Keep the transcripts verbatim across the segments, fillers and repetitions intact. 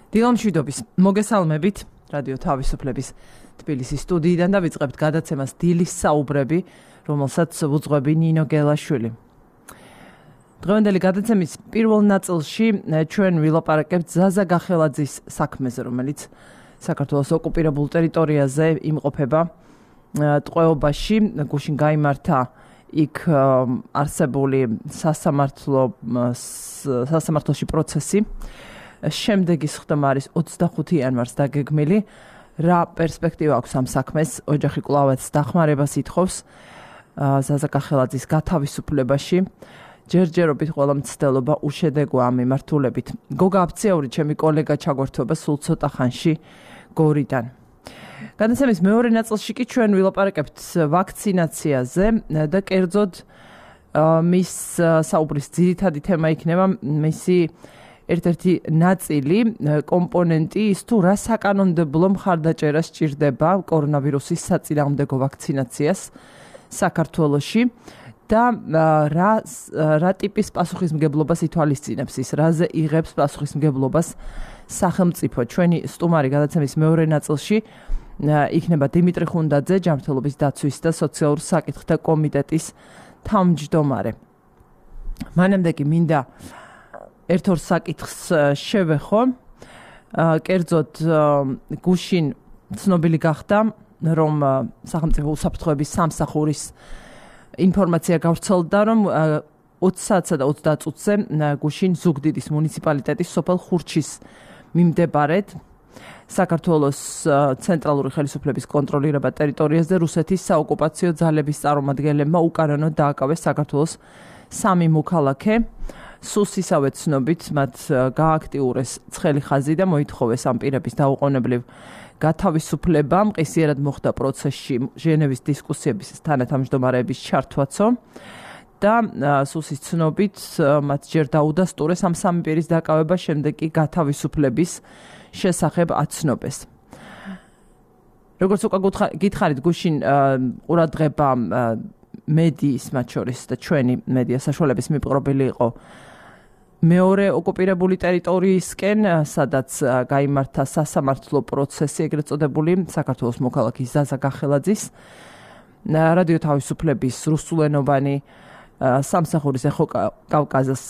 დილამშვიდობის მოგესალმებით რადიო თავისუფლების თბილისის სტუდიიდან და ვიწყებთ გადაცემას დილის საუბრები, რომელსაც უძღვები ნინო გელაშვილი. დღევანდელი გადაცემის პირველ ნაწილში ჩვენ ვილაპარაკებთ ზაზა გახელაძის საქმეზე, რომელიც საქართველოს ოკუპირებულ ტერიტორიაზე იმყოფება. ტყვეობაში გუშინ გაიმართა იქ არსებული სასამართლო სასამართლოში პროცესი. შემდეგი სხდომა არის ოცდახუთი იანვარს დაგეგმილი. რა პერსპექტივა აქვს ამ საქმეს? ოჯახი კვლავაც დახმარებას ითხოვს ზაზა გახელაძის გათავისუფლებაში. ჯერჯერობით ყველა მცდელობა უშედეგოა ამ მიმართულებით. გოგა აფციური, ჩემი კოლეგა ჩაგვერთვება სულ ცოტა ხანში გორიდან. გადაცემის მეორე ნაწილში კი ჩვენ ვილაპარაკებთ ვაქცინაციაზე და კერძოდ მის საუბრის ძირითადი თემა იქნება მისი ერთ-ერთი ნაწილი, კომპონენტი ის თუ რა საკანონმდებლო მხარდაჭერა სჭირდება კორონავირუსის საწინააღმდეგო ვაქცინაციას საქართველოში და რა რა ტიპის პასუხისმგებლობას ითვალისწინებს ის, რაზე იღებს პასუხისმგებლობას სახელმწიფო. ჩვენი სტუმარი გადაცემის მეორე ნაწილში იქნება დიმიტრი ხუნდაძე, ჯანმრთელობის დაცვის და სოციალურ საკითხთა კომიტეტის თავმჯდომარე. მანამდე კი მინდა ერთ-ორ საკითხს შევეხო. კერძოდ გუშინ ცნობილი გახდა, რომ სახელმწიფო უსაფრთხოების სამსახურის ინფორმაცია გავრცელდა, რომ ოცი საათსა და ოცდაათ წუთზე გუშინ ზუგდიდის მუნიციპალიტეტის სოფელ ხურჩის მიმდებარედ საქართველოს ცენტრალური ხელისუფლების კონტროლირება ტერიტორიაზე რუსეთის საოკუპაციო ძალების წარმომადგენლებმა უკანონოდ დააკავეს საქართველოს სამი მოქალაქე. სუს ისავე ცნობით მათ გააქტიურეს ცხელი ხაზი და მოითხოვეს ამ პირების დაუყოვნებლივ გათავისუფლება. მყისიერად მოხდა პროცესში ჟენევის დისკუსიების თანათავმჯდომარეების ჩართვაცო და სუსის ცნობით მათ ჯერ დაუდასტურეს ამ სამი პირის დაკავება, შემდეგ კი გათავისუფლების შესახებ აცნობეს. როგორც უკვე გითხარით, გუშინ ყურადღება მედიის, მათ შორის და ჩვენი მედია საშუალების მიპყრობილი იყო მეორე ოკუპირებული ტერიტორიისკენ, სადაც გაიმართა სასამართლო პროცესი, ეგრეთ წოდებული საქართველოს მოქალაქის ზაზა გახელაძის რადიო თავისუფლების რუსულენოვანი სამსახურის ეხო კავკაზას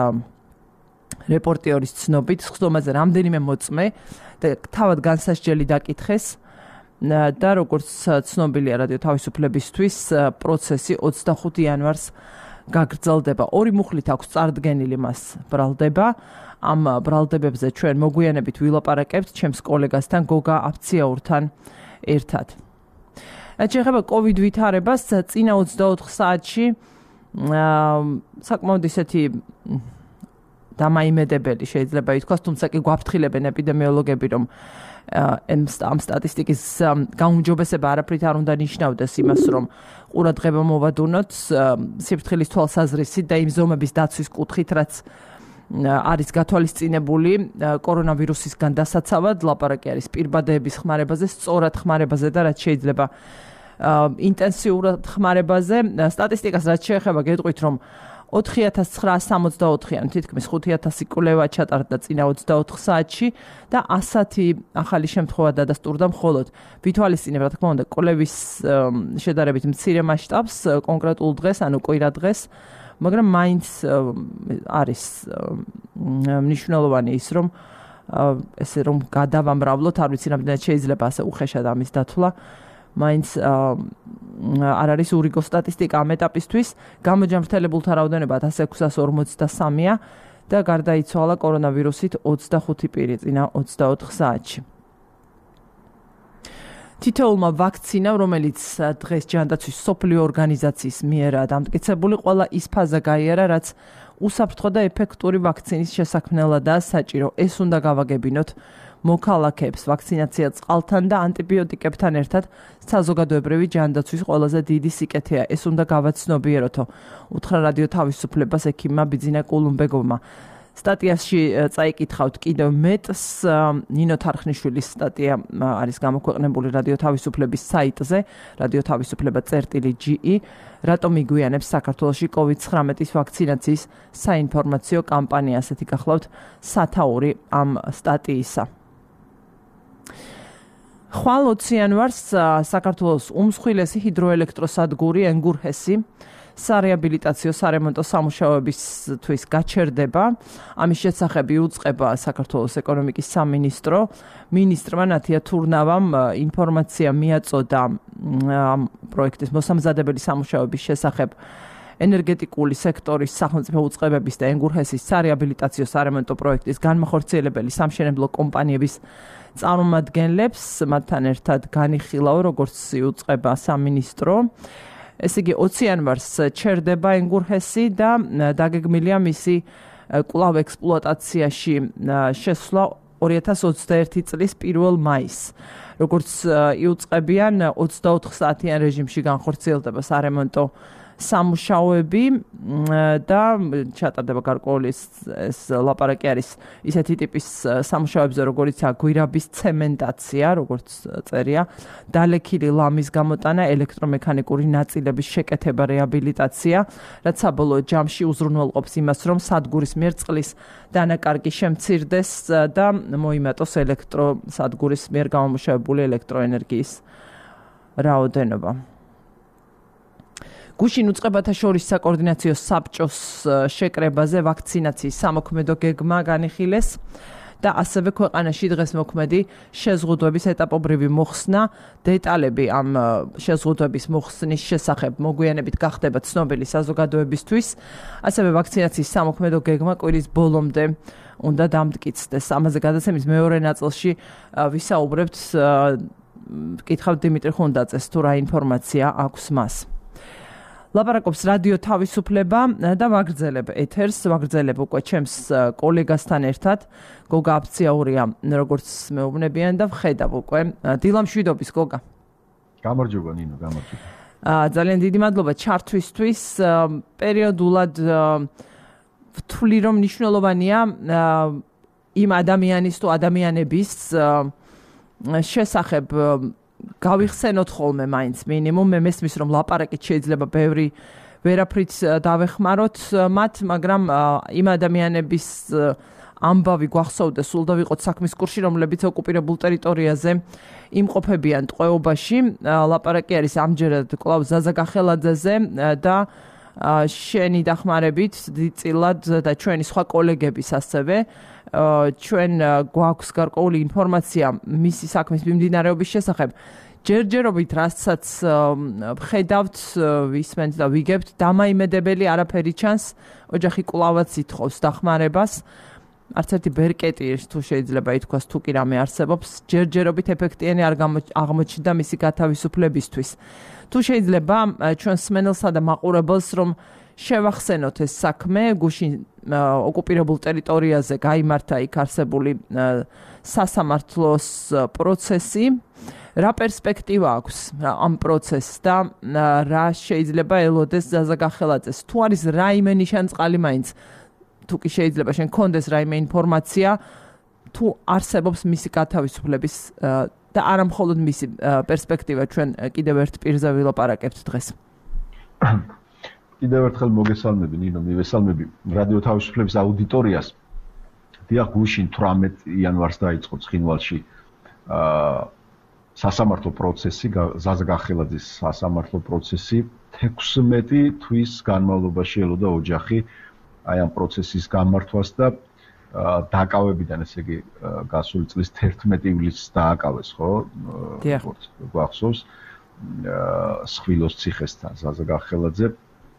რეპორტიორის ცნობით სხდომაზე რამდენიმე მოწმე და თავად განსასჯელი დაკითხეს და როგორც ცნობილია რადიო თავისუფლებისთვის პროცესი ოცდახუთი იანვარს გაგრძელდება. ორი მუხლით აქვს წარდგენილი მას ბრალდება. ამ ბრალდებებზე ჩვენ მოგვიანებით ვილაპარაკებთ ჩემს კოლეგასთან გოგა აფციაურთან ერთად. შეეხება კოვიდ ვითარებას, წინა ოცდაოთხ საათში საკმაოდ ისეთი დამაიმედებელი შეიძლება ითქვას, თუმცა კი გვაფრთხილებენ ეპიდემიოლოგები, რომ ამ სტატისტიკის გაუმჯობესება არაფრით არ უნდა ნიშნავდეს იმას, რომ ყურადღება მოვადუნოთ სიფრთხილის თვალსაზრისით და იმ ზომების დაცვის კუთხით, რაც არის გათვალისწინებული კორონავირუსისგან დასაცავად. ლაპარაკი არის პირბადეების ხმარებაზე, სწორად ხმარებაზე და რაც შეიძლება ინტენსიურად ხმარებაზე. სტატისტიკას რაც შეეხება, გეტყვით, რომ ოთხი ათას ცხრაასი სამოცდაოთხი-იან თითქმის ხუთი ათასი კვლევა ჩატარდა წინა ოცდაოთხ საათში და ასათი ახალი შემთხვევა დადასტურდა მხოლოდ. ვითვალისწინებ, რა თქმა უნდა, კვლევის შედარებით მცირე მასშტაბს კონკრეტულ დღეს, ანუ კვირა დღეს, მაგრამ მაინც არის მნიშვნელოვანი ის, რომ ესე რომ გადავამრავლოთ, არ ვიცი, რამდენად შეიძლება ასე უხეშად ამის დათვლა. მაინც არ არის ურიგო სტატისტიკა ამ ეტაპისთვის. გამოჯანმრთელებულთა რაოდენობა ათას ექვსას ორმოცდასამია და გარდაიცვალა კორონავირუსით ოცდახუთი პირი წინა ოცდაოთხ საათში. თითოეულმა ვაქცინამ, რომელიც დღეს ჯანდაცვის მსოფლიო ორგანიზაციის მიერ დამტკიცებული, ყველა ის ფაზა გაიარა, რაც უსაფრთხო და ეფექტური ვაქცინის შესაქმნელადაა საჭირო. ეს უნდა გავაგებინოთ მოქალაქეებს. ვაქცინაცია წყალთან და ანტიბიოტიკებთან ერთად საზოგადოებრივი ჯანდაცვის ყველაზე დიდი სიკეთეა. ეს უნდა გავაცნობიეროთო, უთხრა რადიო თავისუფლებას ექიმმა ბიძინა კულუმბეგოვმა. სტატიაში წაიკითხავთ კიდევ მეტს ნინო თარხნიშვილის სტატია არის გამოქვეყნებული რადიო თავისუფლების საიტზე რადიო თავისუფლება წერტილი ჯი რატომ იგვიანებს საქართველოში კოვიდ ცხრამეტის ვაქცინაციის საინფორმაციო კამპანია ასეთი გახლავთ სათაური ამ სტატიისა. ხვალ ოცი იანვარს საქართველოს უმსხვილესი ჰიდროელექტროსადგური ენგურჰესი სარეაბილიტაციო სარემონტო სამუშაოებისთვის გაჩერდება. ამის შესახებ იუწყება საქართველოს ეკონომიკის სამინისტრო. მინისტრმა ნათია თურნავამ ინფორმაცია მიაწოდა ამ პროექტის მოსამზადებელი სამუშაოების შესახებ ენერგეტიკული სექტორის სახელმწიფო უწყებების და ენგურჰესის სარეაბილიტაციო სარემონტო პროექტის განმახორციელებელი სამშენებლო კომპანიების წარმომადგენლებს, მათთან ერთად განიხილავ, როგორც იუწყება სამინისტრო. ესე იგი ოცი იანვარს ჩერდება ენგურჰესი და დაგეგმილია მისი კვლავ ექსპლუატაციაში შესვლა ორი ათას ოცდაერთი წლის პირველ მაისს. როგორც იუწყებიან ოცდაოთხ საათიან რეჟიმში განხორციელდება სარემონტო სამუშაოები და ჩატარდება გარკვეული ეს ლაპარაკი არის ისეთი ტიპის სამუშაოებზე, როგორიცაა გვირაბის ცემენტაცია, როგორც წერია, დალექილი ლამის გამოტანა, ელექტრომექანიკური ნაწილების შეკეთება, რეაბილიტაცია, რაც საბოლოო ჯამში უზრუნველყოფს იმას, რომ სადგურის მიერ წყლის დანაკარგი შემცირდეს და მოიმატოს ელექტროსადგურის მიერ გამომუშავებული ელექტროენერგიის რაოდენობა. გუშინ უწყებათა შორის საკოორდინაციო საბჭოს შეკრებაზე ვაქცინაციის სამოქმედო გეგმა განიხილეს და ასევე ქვეყანაში დღეს მოქმედი შეზღუდვების ეტაპობრივი მოხსნა. დეტალები ამ შეზღუდვების მოხსნის შესახებ მოგვიანებით გახდება ცნობილი საზოგადოებისთვის. ასევე ვაქცინაციის სამოქმედო გეგმა კვირის ბოლომდე უნდა დამტკიცდეს. ამაზე გადაცემის მეორე ნაწილში ვისაუბრებთ, ვკითხავთ დიმიტრი ხუნდაძეს თუ რა ინფორმაცია აქვს მას. ლაპარაკობს რადიო თავისუფლება და ვაგრძელებ ეთერს, ვაგრძელებ უკვე ჩემს კოლეგასთან ერთად, გოგა აფციაურია, როგორც მეუბნებიან და ვხედავ უკვე. დილა მშვიდობის, გოგა. გამარჯობა ნინო, გამარჯობა. ძალიან დიდი მადლობა ჩართვისთვის. პერიოდულად ვთვლი, რომ მნიშვნელოვანია იმ ადამიანის თუ ადამიანების შესახებ გავიხსენოთ ხოლმე მაინც მინიმუმ. მე მესმის რომ ლაპარაკით შეიძლება ბევრი ვერაფრით დავეხმაროთ მათ, მაგრამ იმ ადამიანების ამბავი გვახსოვდეს, სულ და ვიყოთ საქმის კურსში, რომლებიც ოკუპირებულ ტერიტორიაზე იმყოფებიან ტყვეობაში. ლაპარაკი არის ამჯერად კვლავ ზაზა გახელაძეზე და შენი დახმარებით დიდწილად და ჩვენი სხვა კოლეგების ასევე ჩვენ გვაქვს გარკვეული ინფორმაცია მისი საქმის მიმდინარეობის შესახებ. ჯერჯერობით რასაც ვხედავთ, ვისმენთ და ვიგებთ, დამაიმედებელი არაფერი ჩანს, ოჯახი კვლავაც ითხოვს დახმარებას. არც ერთი ბერკეტი თუ შეიძლება ითქვას, თუ კი რამე არსებობს, ჯერჯერობით ეფექტიანი არ აღმოჩნდა მისი გათავისუფლებისთვის. თუ შეიძლება ჩვენ სმენელსა და მაყურებელს რომ შევახსენოთ ეს საქმე, გუშინ ოკუპირებულ ტერიტორიაზე გაიმართა იქ არსებული სასამართლოს პროცესი. რა პერსპექტივა აქვს ამ პროცესს და რა შეიძლება ელოდეს ზაზა გახელაძეს? თუ არის რაიმე ნიშანწყალი მაინც, თუ კი შეიძლება შენ გქონდეს რაიმე ინფორმაცია, თუ არსებობს მისი გათავისუფლების და არა მხოლოდ მისი პერსპექტივა, ჩვენ კიდევ ერთ პირზე ვილაპარაკებთ დღეს. კიდევ ერთხელ მოგესალმები ნინო, მივესალმები რადიო თავისუფლების აუდიტორიას. დიახ, გუშინ თვრამეტ იანვარს დაიწყო ცხინვალში სასამართლო პროცესი, ზაზა გახელაძის სასამართლო პროცესი. თექვსმეტი თვის განმავლობაში ელოდა ოჯახი აი ამ პროცესის გამართვას და დააკავებიდან, ესე იგი, გასული წლის თერთმეტი ივლისს დააკავეს, ხო? როგორც გვახსოვს, სხვილოს ციხესთან ზაზა გახელაძე.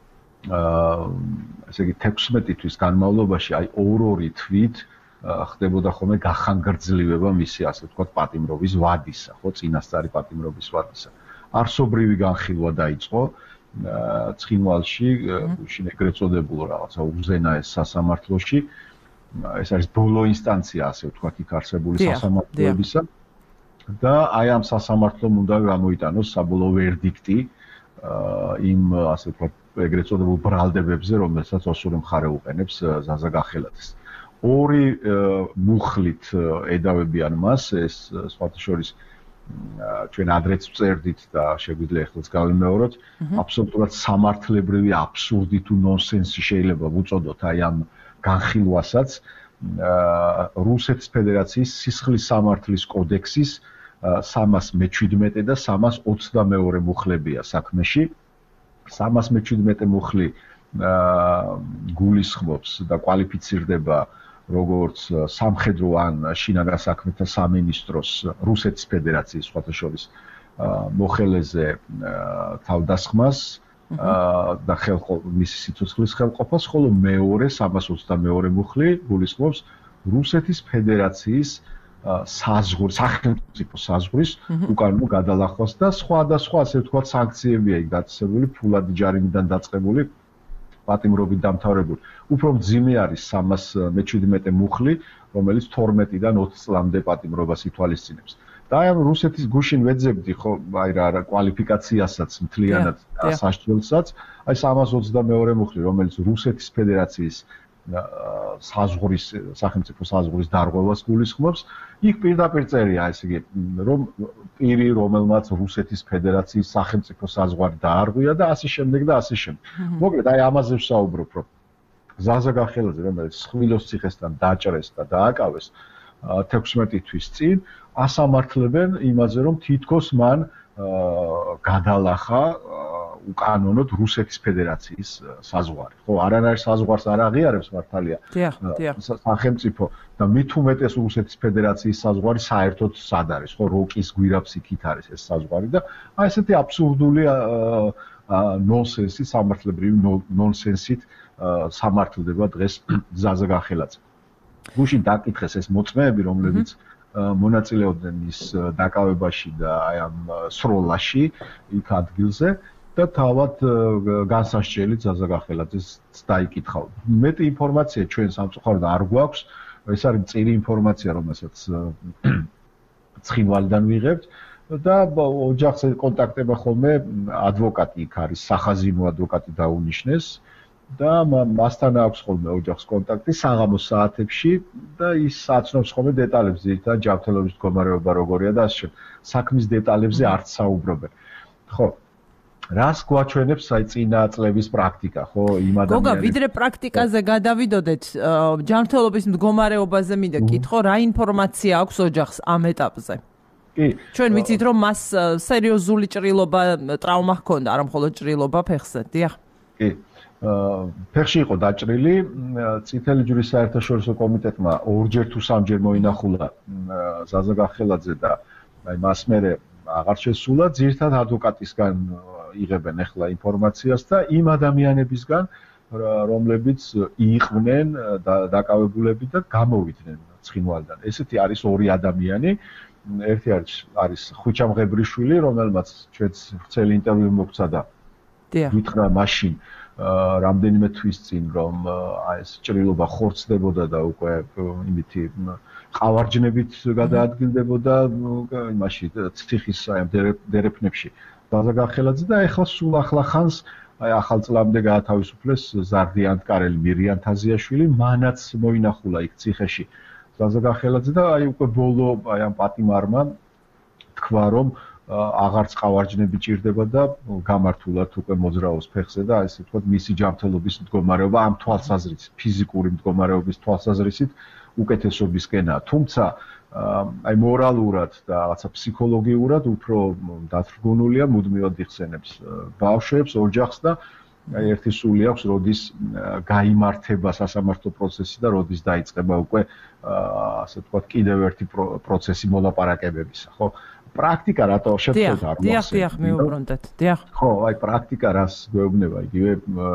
ესე იგი, თექვსმეტი თვის განმავლობაში აი ორ-ორი თვით ხდებოდა ხოლმე გახანგრძლივება მისი, ასე ვთქვათ, პატიმრობის ვადისა, ხო, წინასწარი პატიმრობის ვადისა. არსობრივი განხილვა დაიწყო ცხინვალში, გუშინ ეგრეთ წოდებულ რაღაცა უზენაეს სასამართლოში. ეს არის ბოლო ინსტანცია, ასე ვთქვათ, იქ არსებული სასამართლოებისა. და აი ამ სასამართლომ უნდა გამოიტანოს საბოლოო ვერდიქტი იმ, ასე ვთქვათ, ეგრეთ წოდებულ ბრალდებებზე, რომელსაც ოსური მხარე უყენებს ზაზა გახელაძეს. ორი მუხლით ედავებიან მას, ეს სხვათა შორის ჩვენ ადრეც ვწერდით და შეგვიძლია ეხლაც გავიმეოროთ, აბსოლუტურად სამართლებრივი აბსურდი თუ ნონსენსი შეიძლება ვუწოდოთ აი ამ განხილვასაც რუსეთის ფედერაციის სისხლის სამართლის კოდექსის სამას მეჩვიდმეტე და სამას ოცდამეორე მუხლებია საქმეში. სამას მეჩვიდმეტე მუხლი გულისხმობს და კვალიფიცირდება როგორც სამხედრო ან შინაგან საქმეთა სამინისტროს რუსეთის ფედერაციის სხვათა შორის მოხელეზე თავდასხმას და მისი სიცოცხლის ხელყოფას, ხოლო მეორე სამას ოცდამეორე მუხლი გულისხმობს რუსეთის ფედერაციის საზღვრის სახელმწიფო საზღვრის უკანონო გადალახვას და სხვადასხვა ასე ვთქვათ სანქციებია იქ დაწესებული, ფულადი ჯარიმიდან დაწყებული, პატიმრობით დამთავრებული. უფრო მძიმე არის სამას მეჩვიდმეტე მუხლი, რომელიც თორმეტიდან ოცი წლამდე პატიმრობას ითვალისწინებს. და აი ამ რუსეთის გუშინ ვეძებდი ხო, აი რა კვალიფიკაციასაც მთლიანად სასჯელსაც, აი სამას ოცდამეორე მუხლი, რომელიც რუსეთის ფედერაციის საზღვრის სახელმწიფო საზღვრის დარღვევას გულისხმობს, იქ პირდაპირ წერია, ესე იგი, რომ პირი, რომელმაც რუსეთის ფედერაციის სახელმწიფო საზღვარი დაარღვია და ასე შემდეგ და ასე შემდეგ. მოკლედ, აი ამაზე ვსაუბრობ, რომ ზაზა გახელაძე, რომელიც ხვილოს ციხესთან დაჭრეს და დააკავეს თექვსმეტი თვის წინ, ასამართლებენ იმაზე, რომ თითქოს მან გადალახა უკანონოდ რუსეთის ფედერაციის საზღვარი. ხო, არანაირ საზღვარს არ აღიარებს მართალია. სახელმწიფო და მით უმეტეს რუსეთის ფედერაციის საზღვარი საერთოდ სად არის, ხო, როკის გვირაბს იქით არის ეს საზღვარი და აი ესეთი აბსურდული ნონსენსი, სამართლებრივი ნონსენსით სამართლდება დღეს ზაზა გახელაძე. გუშინ დაკითხეს ეს მოწმეები, რომლებიც მონაწილეობდნენ ის დაკავებაში და აი ამ სროლაში იქ ადგილზე და თავად განსასჯელი ზაზა გახელაძეს დაიკითხა. მეტი ინფორმაცია ჩვენ სამწუხაროდ არ გვაქვს, ეს არის მწირი ინფორმაცია, რომელსაც ცხინვალიდან ვიღებთ და ოჯახს კონტაქტება ხოლმე ადვოკატი იქ არის, სახაზინო ადვოკატი დაუნიშნეს და მასთან აქვს ხოლმე ოჯახს კონტაქტი საღამოს საათებში და ის აცნობს ხოლმე დეტალებს, ძირითადად ჯანმრთელობის მდგომარეობა როგორია და ასე შემდეგ. საქმის დეტალებზე არც საუბრობენ. ხო, რას გვაჩვენებს აი წინა წლების პრაქტიკა, ხო, იმ ადამიანებს. გოგა, ვიდრე პრაქტიკაზე გადავიდოდეთ, ჯანმრთელობის მდგომარეობაზე მინდა კითხო, რა ინფორმაცია აქვს ოჯახს ამ ეტაპზე? კი. ჩვენ ვიცით, რომ მას სერიოზული ჭრილობა, ტრავმა ჰქონდა, არა მხოლოდ ჭრილობა ფეხზე, დიახ. კი. ფეხში იყო დაჭრილი, წითელი ჯვრის საერთაშორისო კომიტეტმა ორჯერ თუ სამჯერ მოინახულა ზაზა გახელაძე და აი მას მერე აღარ შესულა, ძირითადად ადვოკატისგან იღებენ ახლა ინფორმაციას და იმ ადამიანებისგან, რომლებიც იყვნენ დაკავებულები და გამოვიდნენ ცხინვალიდან. ესეთი არის ორი ადამიანი. ერთი არის არის ხვიჩა მღებრიშვილი, რომელმაც ჩვენს ვრცელი ინტერვიუ მოგცა და გითხრა მაშინ რამდენიმე თვის წინ, რომ აი ეს ჭრილობა ხორცდებოდა და უკვე იმითი ყავარჯნებით გადაადგილდებოდა იმაში ციხის აი დერეფნებში. ზაზა გახელაძე და ეხლა სულ ახლა ხანს აი ახალ წლამდე გაათავისუფლეს ზარდიანტკარელი მირიან თაზიაშვილი, მანაც მოინახულა იქ ციხეში ზაზა გახელაძე და აი უკვე ბოლო აი ამ პატიმარმა თქვა, რომ აღარც ყავარჯნები ჭირდება და გამართულად უკვე მოძრაობს ფეხზე და ესე ვთქვათ მისი ჯანმრთელობის მდგომარეობა ამ თვალსაზრისით, ფიზიკური მდგომარეობის თვალსაზრისით უკეთესობისკენაა. თუმცა აი მორალურად და რაღაცა ფსიქოლოგიურად უფრო დათრგუნულია, მუდმივად იხსენებს ბავშვებს, ოჯახს და აი ერთი სული აქვს, როდის გაიმართება სასამართლო პროცესი და როდის დაიწყება უკვე ასე ვთქვათ კიდევ ერთი პროცესი მოლაპარაკებებისა, ხო? პრაქტიკა რატო შეფერდა არ მოახსენე. დიახ, დიახ, მიუბრუნდეთ. დიახ. ხო, აი პრაქტიკა რას გვეუბნება, იგივე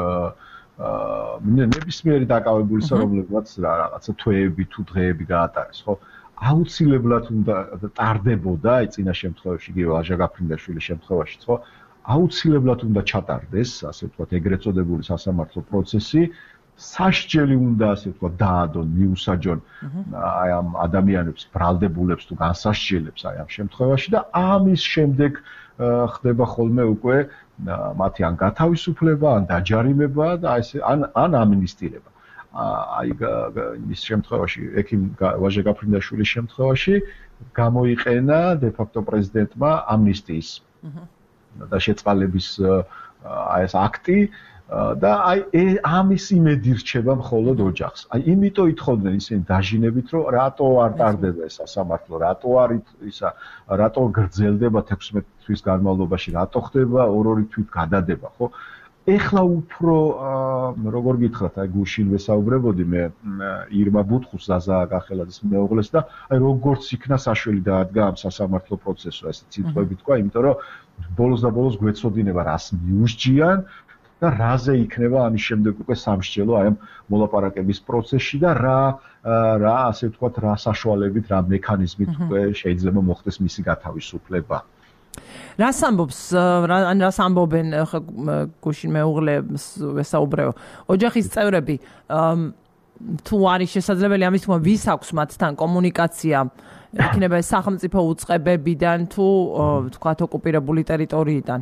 აა ნებისმიერი დაკავებულისა, რომლებსაც რაღაცა თვეები თუ დღეები გაატარეს, ხო? აუცილებლად უნდა ტარდებოდა, აი წინა შემთხვევაში, იგივე ლაჟა გაფრინდაშვილის შემთხვევაშიც, ხო? აუცილებლად უნდა ჩატარდეს, ასე ვთქვათ, ეგრეთ წოდებული სასამართლო პროცესი. სასჯელი უნდა ასე ვთქვათ დაადონ, მიუსაჯონ აი ამ ადამიანებს, ბრალდებულებს თუ განსასჯელებს აი ამ შემთხვევაში და ამის შემდეგ ხდება ხოლმე უკვე მათი ან გათავისუფლება, ან დაჯარიმება და აი ეს ან ან ამნისტირება. აი ის შემთხვევაში ექიმ ვაჟე გაფრინდაშვილის შემთხვევაში გამოიყენა de facto პრეზიდენტმა ამნისტიის და შეწყალების აი ეს აქტი და აი ამის იმედი რჩება მხოლოდ ოჯახს. აი იმიტომ ითხოვდნენ ისინი დაჟინებით, რომ რატო არ ტარდება ეს სასამართლო, რატო არ ისა, რატო გრძელდება თექვსმეტი თვის განმავლობაში, რატო ხდება ორ-ორი თვით გადადება, ხო? ეხლა უფრო როგორ გითხრათ, აი გუშინ ვესაუბრებოდი მე ირმა ბუთხუს ზაზა გახელაძის მეუღლეს და აი როგორც იქნა საშველი დაადგა ამ სასამართლო პროცესო, ესე ციტყვებით თქვა, იმიტომ რომ ბოლოს და ბოლოს გვეცოდინება რას მიუსჯიან და რაზე იქნება ამის შემდეგ უკვე სამსჯელო აი ამ მოლაპარაკების პროცესში და რა რა ასე ვთქვათ, რა საშუალებით, რა მექანიზმით უკვე შეიძლება მოხდეს მისი გათავისუფლება. რას ამბობს, ან რას ამბობენ გუშინ მეუღლეს ვესაუბრეო. ოჯახის წევრები თუ არის შესაძლებელი ამის თქმა, ვის აქვს მათთან კომუნიკაცია, იქნება სახელმწიფო უწყებებიდან თუ თქვათ ოკუპირებული ტერიტორიიდან?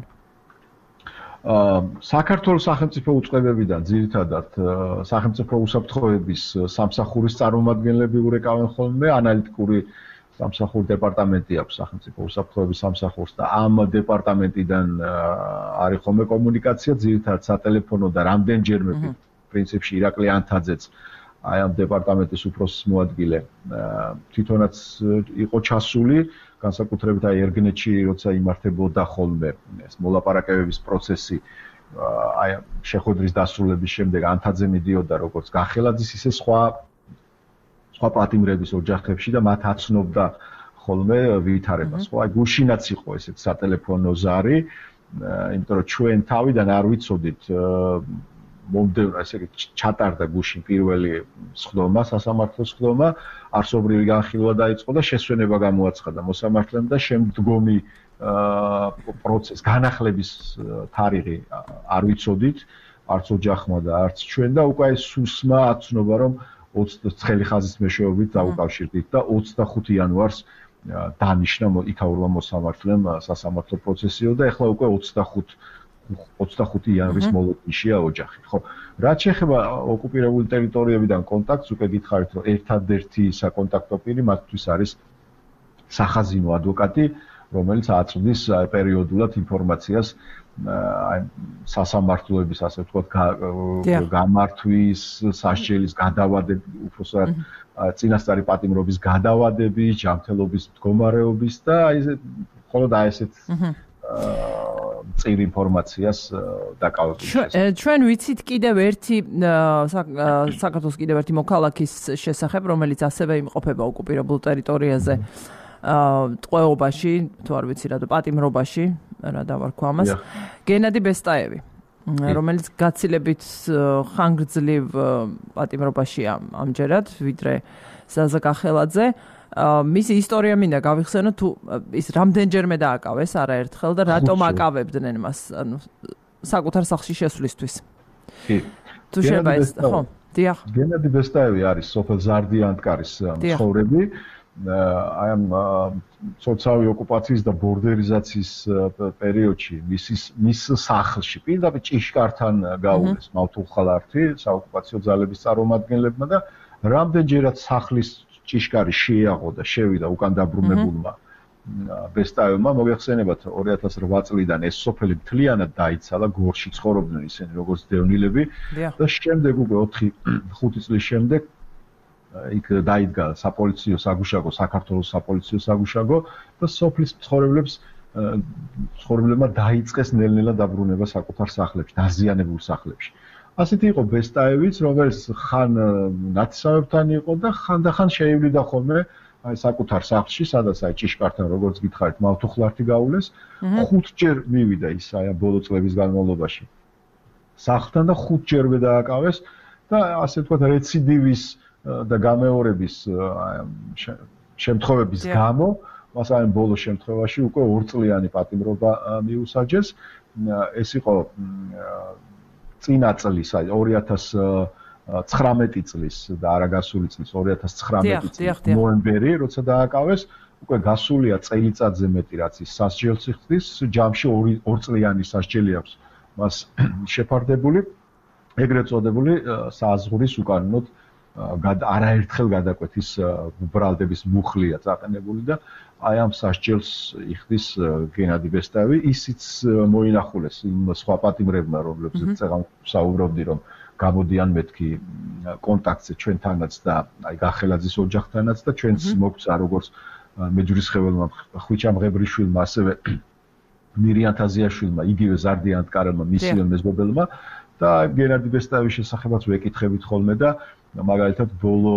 საქართველოს სახელმწიფო უწყებებიდან ძირითადად სახელმწიფო უსაფრთხოების სამსახურის წარმომადგენლები ურეკავენ ხოლმე ანალიტიკური სამსახურ დეპარტამენტი აქვს სახელმწიფო უსაფრთხოების სამსახურს და ამ დეპარტამენტიდან არის ხოლმე კომუნიკაცია ძირითადად სატელეფონო და რამდენჯერმე პრინციპში ირაკლი ანთაძეც აი ამ დეპარტამენტის უფროსის მოადგილე თვითონაც იყო ჩასული განსაკუთრებით აი ერგნეთში როცა იმართებოდა ხოლმე ეს მოლაპარაკებების პროცესი აი შეხვედრის დასრულების შემდეგ ანთაძე მიდიოდა როგორც გახელაძის ისე სხვა სხვა პატიმრების ოჯახებში და მათ აცნობდა ხოლმე ვითარებას. ხო, აი გუშინაც იყო ესეთ სატელეფონო ზარი, იმიტომ რომ ჩვენ თავიდან არ ვიცოდით მომდევნო ესე იგი ჩატარდა გუშინ პირველი სხდომა, სასამართლო სხდომა, არსობრივი განხილვა დაიწყო და შესვენება გამოაცხადა მოსამართლემ და შემდგომი პროცესი, განახლების თარიღი არ ვიცოდით, არც ოჯახმა და არც ჩვენ და უკვე სუსმა აცნობა რომ ოცდათხუთი ხაზის მეშვეობით დაუკავშირდით და ოცდახუთი იანვარს დანიშნა იქაურმა მოსამართლემ სასამართლო პროცესიო და ეხლა უკვე ოცდახუთი იანვრის მოლოდინშია ოჯახი. ხო, რაც შეეხება ოკუპირებული ტერიტორიებიდან კონტაქტს, უკვე გითხარით, რომ ერთადერთი საკონტაქტო პირი მათთვის არის სახაზინო ადვოკატი, რომელიც აწვდის პერიოდულად ინფორმაციას აი სასამართლოების ასე ვთქვათ გამართვის, სასჯელის გადავადების, უბრალოდ წინასწარი პატიმრობის გადავადების, ჯანმრთელობის მდგომარეობის და აი მხოლოდ აი ესეთ წინ ინფორმაციას დაკავებული. ჩვენ ვიცით კიდევ ერთი საქართველოს კიდევ ერთი მოქალაქის შესახებ, რომელიც ასევე იმყოფება ოკუპირებულ ტერიტორიაზე. ტყვეობაში, თუ არ ვიცი რატო, პატიმრობაში, რა დავარქვა ამას, გენადი ბესტაევი, რომელიც გაცილებით ხანგრძლივ პატიმრობაშია ამჯერად, ვიდრე ზაზა გახელაძე. მისი ისტორია მინდა გავიხსენო, თუ ის რამდენჯერმე დააკავეს არაერთხელ და რატომ აკავებდნენ მას, ანუ საკუთარ სახლში შესვლისთვის. კი. თუ შეიძლება ეს, ხო, დიახ. გენადი ბესტაევი არის სოფელ ზარდიანტკარის მცხოვრები. აი ამ სოციალური ოკუპაციის და ბორდერიზაციის პერიოდში მის მის სახლში პირდაპირ ჭიშკართან გაუგეს მავთულხალართი საოკუპაციო ძალების წარმომადგენლებმა და რამდენჯერაც სახლის ჭიშკარი შეეაღო და შევიდა უკან დაბრუნებულმა ბესტაევმა. მოგეხსენებათ ორი ათას რვა წლიდან ეს სოფელი მთლიანად დაიცალა, გორში ცხოვრობდნენ ისინი როგორც დევნილები და შემდეგ უკვე ოთხი ხუთი წლის შემდეგ იქ დაიდგა საპოლიციო საგუშაგო, საქართველოს საპოლიციო საგუშაგო და სოფლის მცხოვრებლებს მცხოვრებლებმა დაიწყეს ნელ-ნელა დაბრუნება საკუთარ სახლებში, დაზიანებულ სახლებში. ასეთი იყო ბესტაევიც, რომელიც ხან ნაცისავებთან იყო და ხანდახან შეივლიდა ხოლმე აი საკუთარ სახლში, სადაც აი ჭიშკართან როგორც გითხარით, მავთუხლართი გაულეს, ხუთჯერ მივიდა ის აი ბოლო წლების განმავლობაში. სახლთან და ხუთჯერმე დააკავეს და ასე ვთქვათ რეციდივის და გამეორების შემთხვევების გამო, მას აი ბოლო შემთხვევაში უკვე ორწლიანი პატიმრობა მიუსაჯეს. ეს იყო წინა წლის, აი ორი ათას ცხრამეტი წლის და არა გასული წლის ორი ათას ცხრამეტი წლის ნოემბერი, როცა დააკავეს, უკვე გასულია წელიწადზე მეტი, რაც ის სასჯელს იხდის, ჯამში ორ წლიანი სასჯელი აქვს მას შეფარდებული. ეგრეთ წოდებული საზღვრის უკანონოდ არაერთხელ გადაკვეთის ბრალდების მუხლია წაყენებული და აი ამ სასჯელს იხდის გენადი ბესტავი, ისიც მოინახულეს იმ სხვა პატიმრებმა, რომლებზეც წეგან საუბრობდი, რომ გამოდიან მეთქი კონტაქტზე ჩვენთანაც და აი გახელაძის ოჯახთანაც და ჩვენც მოგცა როგორც მეჯვრისხეველმა ხვიჩა მღებრიშვილმა, ასევე მირიან თაზიაშვილმა, იგივე ზარდიან ტკარელმა, მისივე მეზობელმა და გენადი ბესტავის შესახებაც ვეკითხებით ხოლმე და მაგალითად ბოლო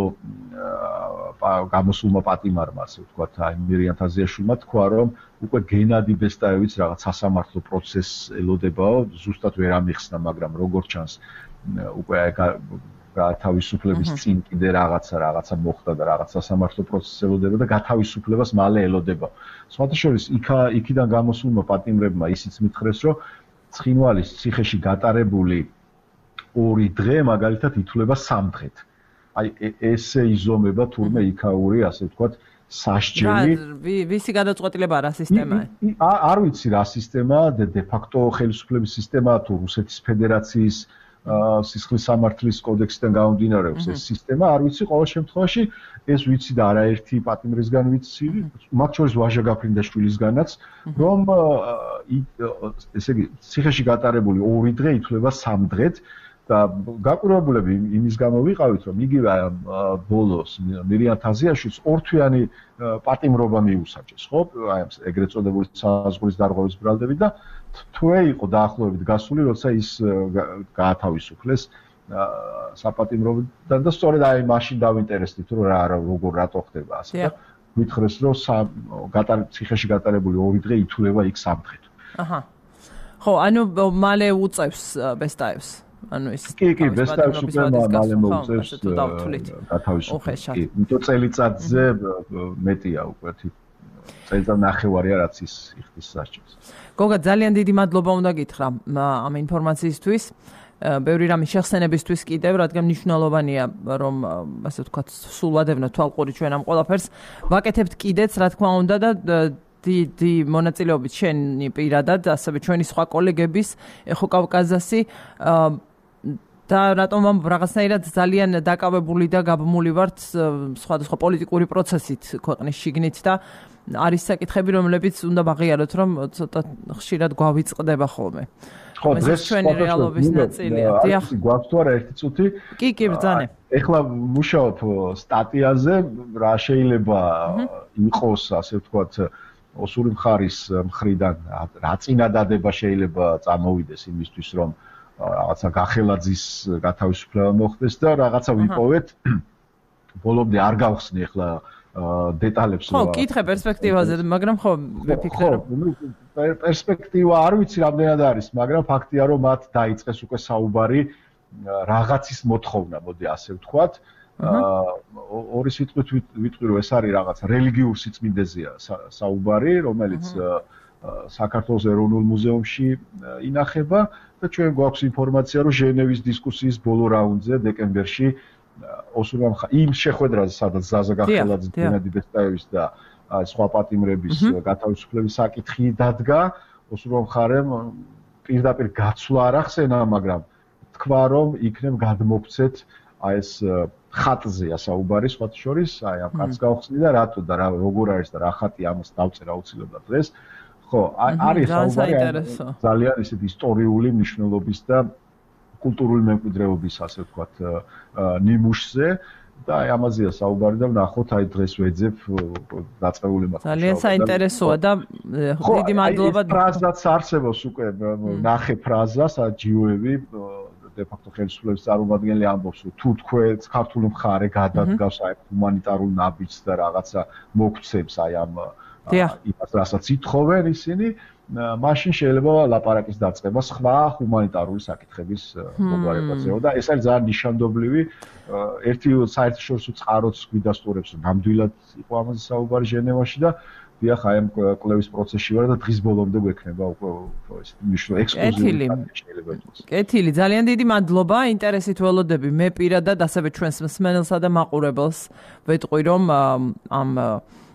გამოსულმა პატიმარმა, ასე ვთქვათ, აი მირიან თაზიაშვილმა თქვა, რომ უკვე გენადი ბესტაევიც რაღაც სასამართლო პროცესს ელოდებაო, ზუსტად ვერ ამიხსნა, მაგრამ როგორც ჩანს უკვე გათავისუფლების წინ კიდე რაღაცა რაღაცა მოხდა და რაღაც სასამართლო პროცესს ელოდება და გათავისუფლებას მალე ელოდება. სხვათა შორის, იქა იქიდან გამოსულმა პატიმრებმა ისიც მითხრეს, რომ ცხინვალის ციხეში გატარებული ორი დღე მაგალითად ითვლება სამ დღედ. აი ესე იზომება თურმე იქაური, ასე ვთქვათ, სასჯელი. ვისი გადაწყვეტილება რა სისტემაა? არ ვიცი რა სისტემაა, დე ფაქტო ხელისუფლების სისტემაა თუ რუსეთის ფედერაციის სისხლის სამართლის კოდექსიდან გამომდინარეობს ეს სისტემა, არ ვიცი, ყოველ შემთხვევაში ეს ვიცი და არაერთი პატიმრისგან ვიცი, მათ შორის ვაჟა გაფრინდაშვილისგანაც, რომ ესე იგი ციხეში გატარებული ორი დღე ითვლება სამ დღედ და გაკვირვებულები იმის გამო ვიყავით, რომ იგივე ბოლოს მირიან თაზიაშვილს ორთვიანი პატიმრობა მიუსაჯეს, ხო? აი ამ ეგრეთ წოდებული საზღვრის დარღვევის ბრალდებით და თვე იყო დაახლოებით გასული, როცა ის გაათავისუფლეს საპატიმრობიდან და სწორედ აი მაშინ დავინტერესდით, რომ რა როგორ რატო ხდება ასე და ვითხრეს, რომ ციხეში გატარებული ორი დღე ითვლება იქ სამ დღედ. აჰა. ხო, ანუ მალე უწევს ბესტაევს. ანუ ეს კი, კი, ბესტაევს უკვე მალე მოუწევს გათავისუფლებას. კი, იმიტომ წელიწადზე მეტია უკვე წელიწად ნახევარია რაც ის იხდის სასჯელს. გოგა, ძალიან დიდი მადლობა უნდა გითხრა ამ ინფორმაციისთვის. ბევრი რამის შეხსენებისთვის კიდევ, რადგან მნიშვნელოვანია, რომ ასე ვთქვათ, სულადევნოთ თვალყური ჩვენ ამ ყველაფერს. ვაკეთებთ კიდეც, რა თქმა უნდა და დიდი მონაწილეობით შენი პირადად, ასევე ჩვენი სხვა კოლეგების, ეხო კავკაზასი და რატომ ამ რაღაცნაირად ძალიან დაკავებული და გაბმული ვართ სხვადასხვა პოლიტიკური პროცესით ქვეყნის შიგნით და არის საკითხები, რომლებიც უნდა ვაღიაროთ, რომ ცოტა ხშირად გვავიწყდება ხოლმე. ხო, დღეს ჩვენი რეალობის ნაწილია. დიახ, გვაქვს თუ არა ერთი წუთი? კი, კი, ბრძანე. ეხლა მუშაობ სტატიაზე, რა შეიძლება იყოს, ასე ვთქვათ, ოსური მხარის მხრიდან, რა წინადადება შეიძლება წამოვიდეს იმისთვის, რომ რაღაცა გახელაძის გათავისუფლება მოხდეს და რაღაცა ვიპოვეთ. ბოლომდე არ გავხსნი ეხლა დეტალებს. ხო, კითხე პერსპექტივაზე, მაგრამ ხო, ვიფიქრე რომ პერსპექტივა არ ვიცი რამდენად არის, მაგრამ ფაქტია რომ მათ დაიწყეს უკვე საუბარი რაღაცის მოთხოვნა, მოდი ასე ვთქვათ. ორი სიტყვით ვიტყვი რომ ეს არის რაღაც რელიგიურ სიწმინდეზეა საუბარი, რომელიც საქართველოს ეროვნულ მუზეუმში ინახება და ჩვენ გვაქვს ინფორმაცია რომ ჟენევის დისკუსიის ბოლო რაუნდზე დეკემბერში ოსურმა იმ შეხვედრაზე სადაც ზაზა გახელაძის, გენადი ბესტაევის და სხვა პატიმრების გათავისუფლების საკითხი დადგა, ოსურმა მხარემ პირდაპირ გაცვლა არ ახსენა, მაგრამ თქვა რომ იქნებ გადმოგცეთ აი ეს ხატზეა საუბარი სხვათა შორის, აი ამ ხატს გავხსნი და რატო და რა როგორ არის და რა ხატი ამას დავწერა აუცილებლად დღეს. ხო, არის საუბარი ძალიან ისეთ ისტორიული მნიშვნელობის და კულტურული მემკვიდრეობის, ასე ვთქვათ, ნიმუშზე და აი ამაზეა საუბარი და ვნახოთ აი დღეს ვეძებ დაწყებული მაქვს. ძალიან საინტერესოა და დიდი მადლობა. ფრაზაც არსებობს უკვე, ნახე ფრაზა, საჯიოები de facto ხელისუფლების წარმომადგენელი ამბობს, რომ თუ თქვენ ქართული მხარე გადადგავს აი ჰუმანიტარულ ნაბიჯს და რაღაცა მოგცემს აი ამ იმას, რასაც ითხოვენ ისინი, მაშინ შეიძლება ლაპარაკის დაწყება სხვა ჰუმანიტარული საკითხების მოგვარებაზეო და ეს არის ძალიან ნიშანდობლივი. ერთი საერთაშორისო წყაროც გვიდასტურებს, რომ ნამდვილად იყო ამაზე საუბარი ჟენევაში და დიახ, აი ამ კვლევის პროცესში ვარ და დღის ბოლომდე გვექნება უკვე ეს მნიშვნელოვანი ექსკლუზიური შეიძლება იყოს. კეთილი, ძალიან დიდი მადლობა, ინტერესით ველოდები მე პირადად ასევე ჩვენს მსმენელსა და მაყურებელს ვეტყვი, რომ ამ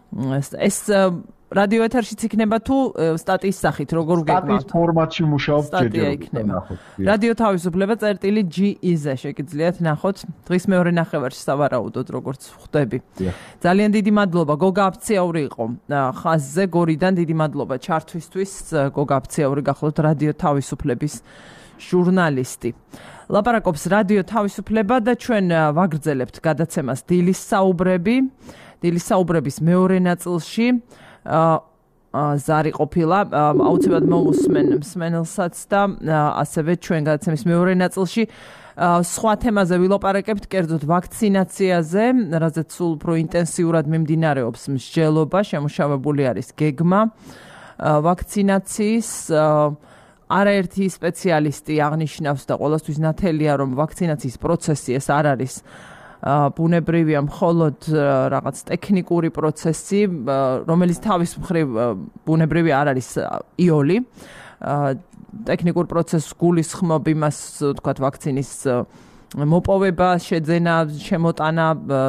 ეს რადიო ეთერშიც იქნება თუ სტატიის სახით, როგორ გეგმავთ? სტატიის ფორმატში მუშაობთ ჯერჯერობით. რადიო თავისუფლება წერტილი ჯი ი-ზე შეგიძლიათ ნახოთ. დღის მეორე ნახევარში სავარაუდოდ როგორც ხვდები. ძალიან დიდი მადლობა. გოგა აფციაური იყო ხაზზე გორიდან. დიდი მადლობა ჩართვისთვის. გოგა აფციაური გახლავთ რადიო თავისუფლების ჟურნალისტი. ლაპარაკობს რადიო თავისუფლება და ჩვენ ვაგრძელებთ გადაცემას დილის საუბრები. დილის საუბრების მეორე ნაწილში ზარი ყოფილა, აუცილებლად მოусმენ მსმენელსაც და ასევე ჩვენ გადაცემის მეორე ნაწილში სხვა თემაზე ვილაპარაკებთ, კერძოდ ვაქცინაციაზე, რაზეც სულ უფრო ინტენსიურად მიმდინარეობს მსჯელობა, შემუშავებული არის გეგმა ვაქცინაციის. არაერთი სპეციალისტი აღნიშნავს და ყველასთვის ნათელია, რომ ვაქცინაციის პროცესი ეს არ არის ბუნებრივია, მხოლოდ რაღაც ტექნიკური პროცესი, რომელიც თავის მხრივ ბუნებრივი არ არის იოლი. ტექნიკურ პროცესს გულისხმობ იმას, ვთქვათ, ვაქცინის მოპოვება, შეძენა, შემოტანა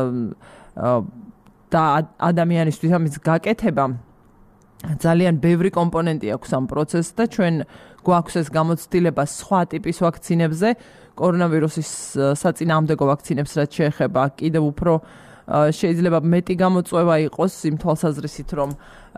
და ადამიანისთვის ამის გაკეთება. ძალიან ბევრი კომპონენტი აქვს ამ პროცესს და ჩვენ გვაქვს ეს გამოცდილება სხვა ტიპის ვაქცინებზე, კორონავირუსის საწინააღმდეგო ვაქცინებს რაც შეეხება, კიდევ უფრო შეიძლება მეტი გამოწვევა იყოს იმ თვალსაზრისით, რომ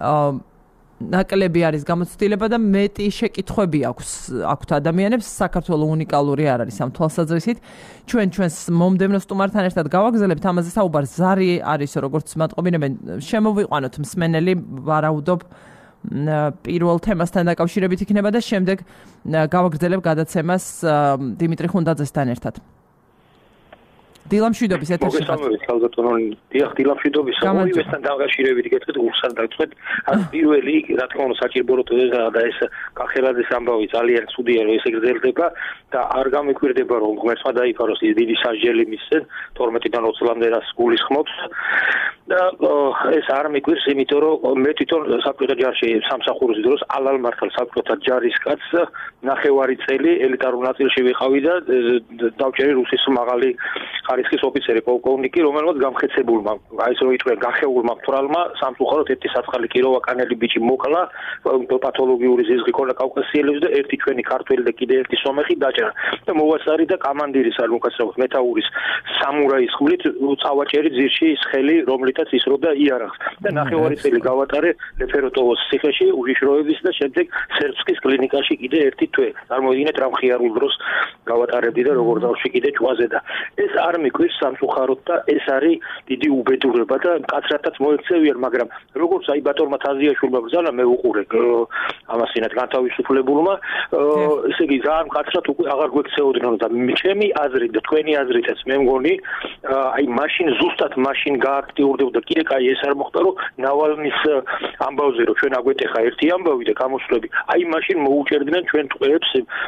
ნაკლები არის გამოცდილება და მეტი შეკითხვები აქვს აქვთ ადამიანებს. საქართველოს უნიკალური არ არის ამ თვალსაზრისით. ჩვენ ჩვენს მომდევნო სტუმართან ერთად გავაგზავნებთ ამაზე საუბარს. ზარი არის, როგორც მატყობინებენ, შემოვიყვანოთ მსმენელი, ვარაუდობ პირველ თემასთან დაკავშირებით იქნება და შემდეგ გავაგრძელებ გადაცემას დიმიტრი ხუნდაძესთან ერთად. დილამშვიდობის ეთერში ხართ. მოგესალმებით, ქალბატონო. დიახ, დილამშვიდობის. ორივესთან დაკავშირებით გეტყვით გულსან დაგწყვეტ. ან პირველი, რა თქმა უნდა, საჭიროა და ეს კახელაძის ამბავი ძალიან ცუდია, რომ ეს ეგრძელდება და არ გამიკვირდება, რომ ღმერთმა დაიფაროს ის დიდი სასჯელი მისცენ თორმეტიდან ოცი წლამდე რას გულისხმობს. და ეს არ მიკვირს, იმიტომ რომ მე თვითონ საბჭოთა ჯარში სამსახურის დროს ალალ მართალ საბჭოთა ჯარისკაც ნახევარი წელი ელიტარულ ნაწილში ვიყავი და დავჭერი რუსის მაღალი ხარისხის ოფიცერი პოლკოვნიკი, რომელმაც გამხეცებულმა, აი ეს რო იტყვიან გახეულმა მთვრალმა სამწუხაროდ ერთი საწყალი კიროვაკანელი ბიჭი მოკლა, პათოლოგიური ზიზღი ქონა კავკასიელებს და ერთი ჩვენი ქართველი და კიდე ერთი სომეხი დაჭრა. და მოვასწარი და კამანდირის არ მოკაცრავთ მეტაურის სამურაის ხმლით წავაჭერი ძირში ის ხელი, რომლითაც ისროდა იარაღს. და ნახევარი წელი გავატარე ლეფეროტოვოს ციხეში უშიშროების და შემდეგ სერბსკის კლინიკაში კიდე ერთი თვე. წარმოიდგინეთ რა მხიარულ დროს გავატარებდი და როგორ დავში კიდე ჭვაზე და ეს არ მიკვირს სამწუხაროდ და ეს არის დიდი უბედურება და მკაცრადაც მოექცევიან, მაგრამ როგორც აი ბატონმა თაზიაშვილმა ბრძანა მე უყურე ამას ინად განთავისუფლებულმა, ესე იგი ძალიან მკაცრად უკვე აღარ გვექცეოდნენ და ჩემი აზრით და თქვენი აზრითაც მე მგონი აი მაშინ ზუსტად მაშინ გააქტიურდებოდა კიდე კაი ეს არ მოხდა რომ ნავალნის ამბავზე რომ ჩვენ აგვეტეხა ერთი ამბავი და გამოსვლები აი მაშინ მოუჭერდნენ ჩვენ ტყვეებს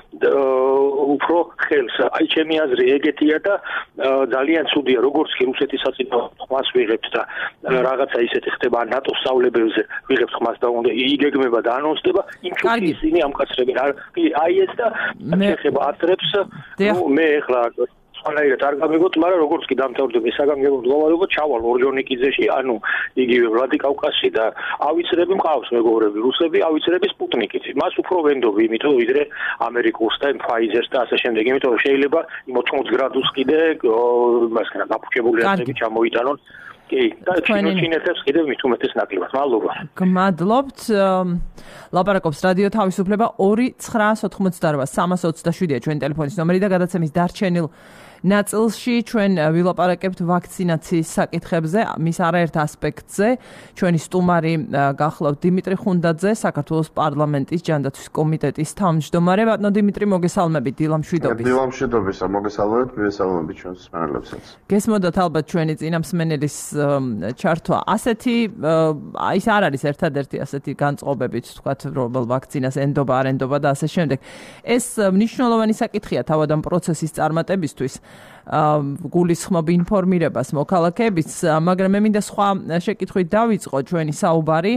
უფრო ხელს აი ჩემი აზრი ეგეთია და ძალიან ცუდია როგორც კი რუსეთის საწინააღმდეგო ხმას ვიღებთ და რაღაცა ისეთი ხდება ნატოს სწავლებელზე ვიღებთ ხმას და უნდა იგეგმება და ანონსდება იმ ჩვენი ისინი ამკაცრებენ აი ეს და შეხება აწრებს ნუ მე ახლა სხვანაირად არ გამიგოთ, მაგრამ როგორც კი დამთავრდება საგანგებო მდგომარეობა, ჩავალ ორჯონიკიძეში, ანუ იგივე ვლადიკავკაზში და ავიცრები მყავს მეგობრები, რუსები ავიცრები სპუტნიკით. მას უფრო ვენდობ, იმიტომ ვიდრე ამერიკულს და ფაიზერს და ასე შემდეგ, იმიტომ რომ შეიძლება ოთხმოცი გრადუს კიდე მასკნა გაფუჭებული ასები ჩამოიტანონ. კი, და ჩინეთებს კიდევ მით უმეტეს ნაკლებად. მადლობა. გმადლობთ. ლაპარაკობს რადიო თავისუფლება ორი ცხრაას ოთხმოცდაოთხ სამას ოცდაშვიდია ჩვენი ტელეფონის ნომერი და გადაცემის დარჩენილ ნაწილში ჩვენ ვილაპარაკებთ ვაქცინაციის საკითხებზე, მის არაერთ ასპექტზე. ჩვენი სტუმარი გახლავთ დიმიტრი ხუნდაძე, საქართველოს პარლამენტის ჯანდაცვის კომიტეტის თავმჯდომარე. ბატონო დიმიტრი, მოგესალმებით, დილამშვიდობის. დილამშვიდობისა, მოგესალმებით, მივესალმებით ჩვენს მსმენელებსაც. გესმოდათ ალბათ ჩვენი წინა მსმენელის ჩართვა. ასეთი ის არ არის ერთადერთი ასეთი განწყობებით, თქვათ, რომ ვაქცინას ენდობა, არ ენდობა და ასე შემდეგ. ეს მნიშვნელოვანი საკითხია თავად ამ პროცესის წარმატებისთვის. გულისხმობ ინფორმირებას მოქალაქეების, მაგრამ მე მინდა სხვა შეკითხვით დავიწყო ჩვენი საუბარი.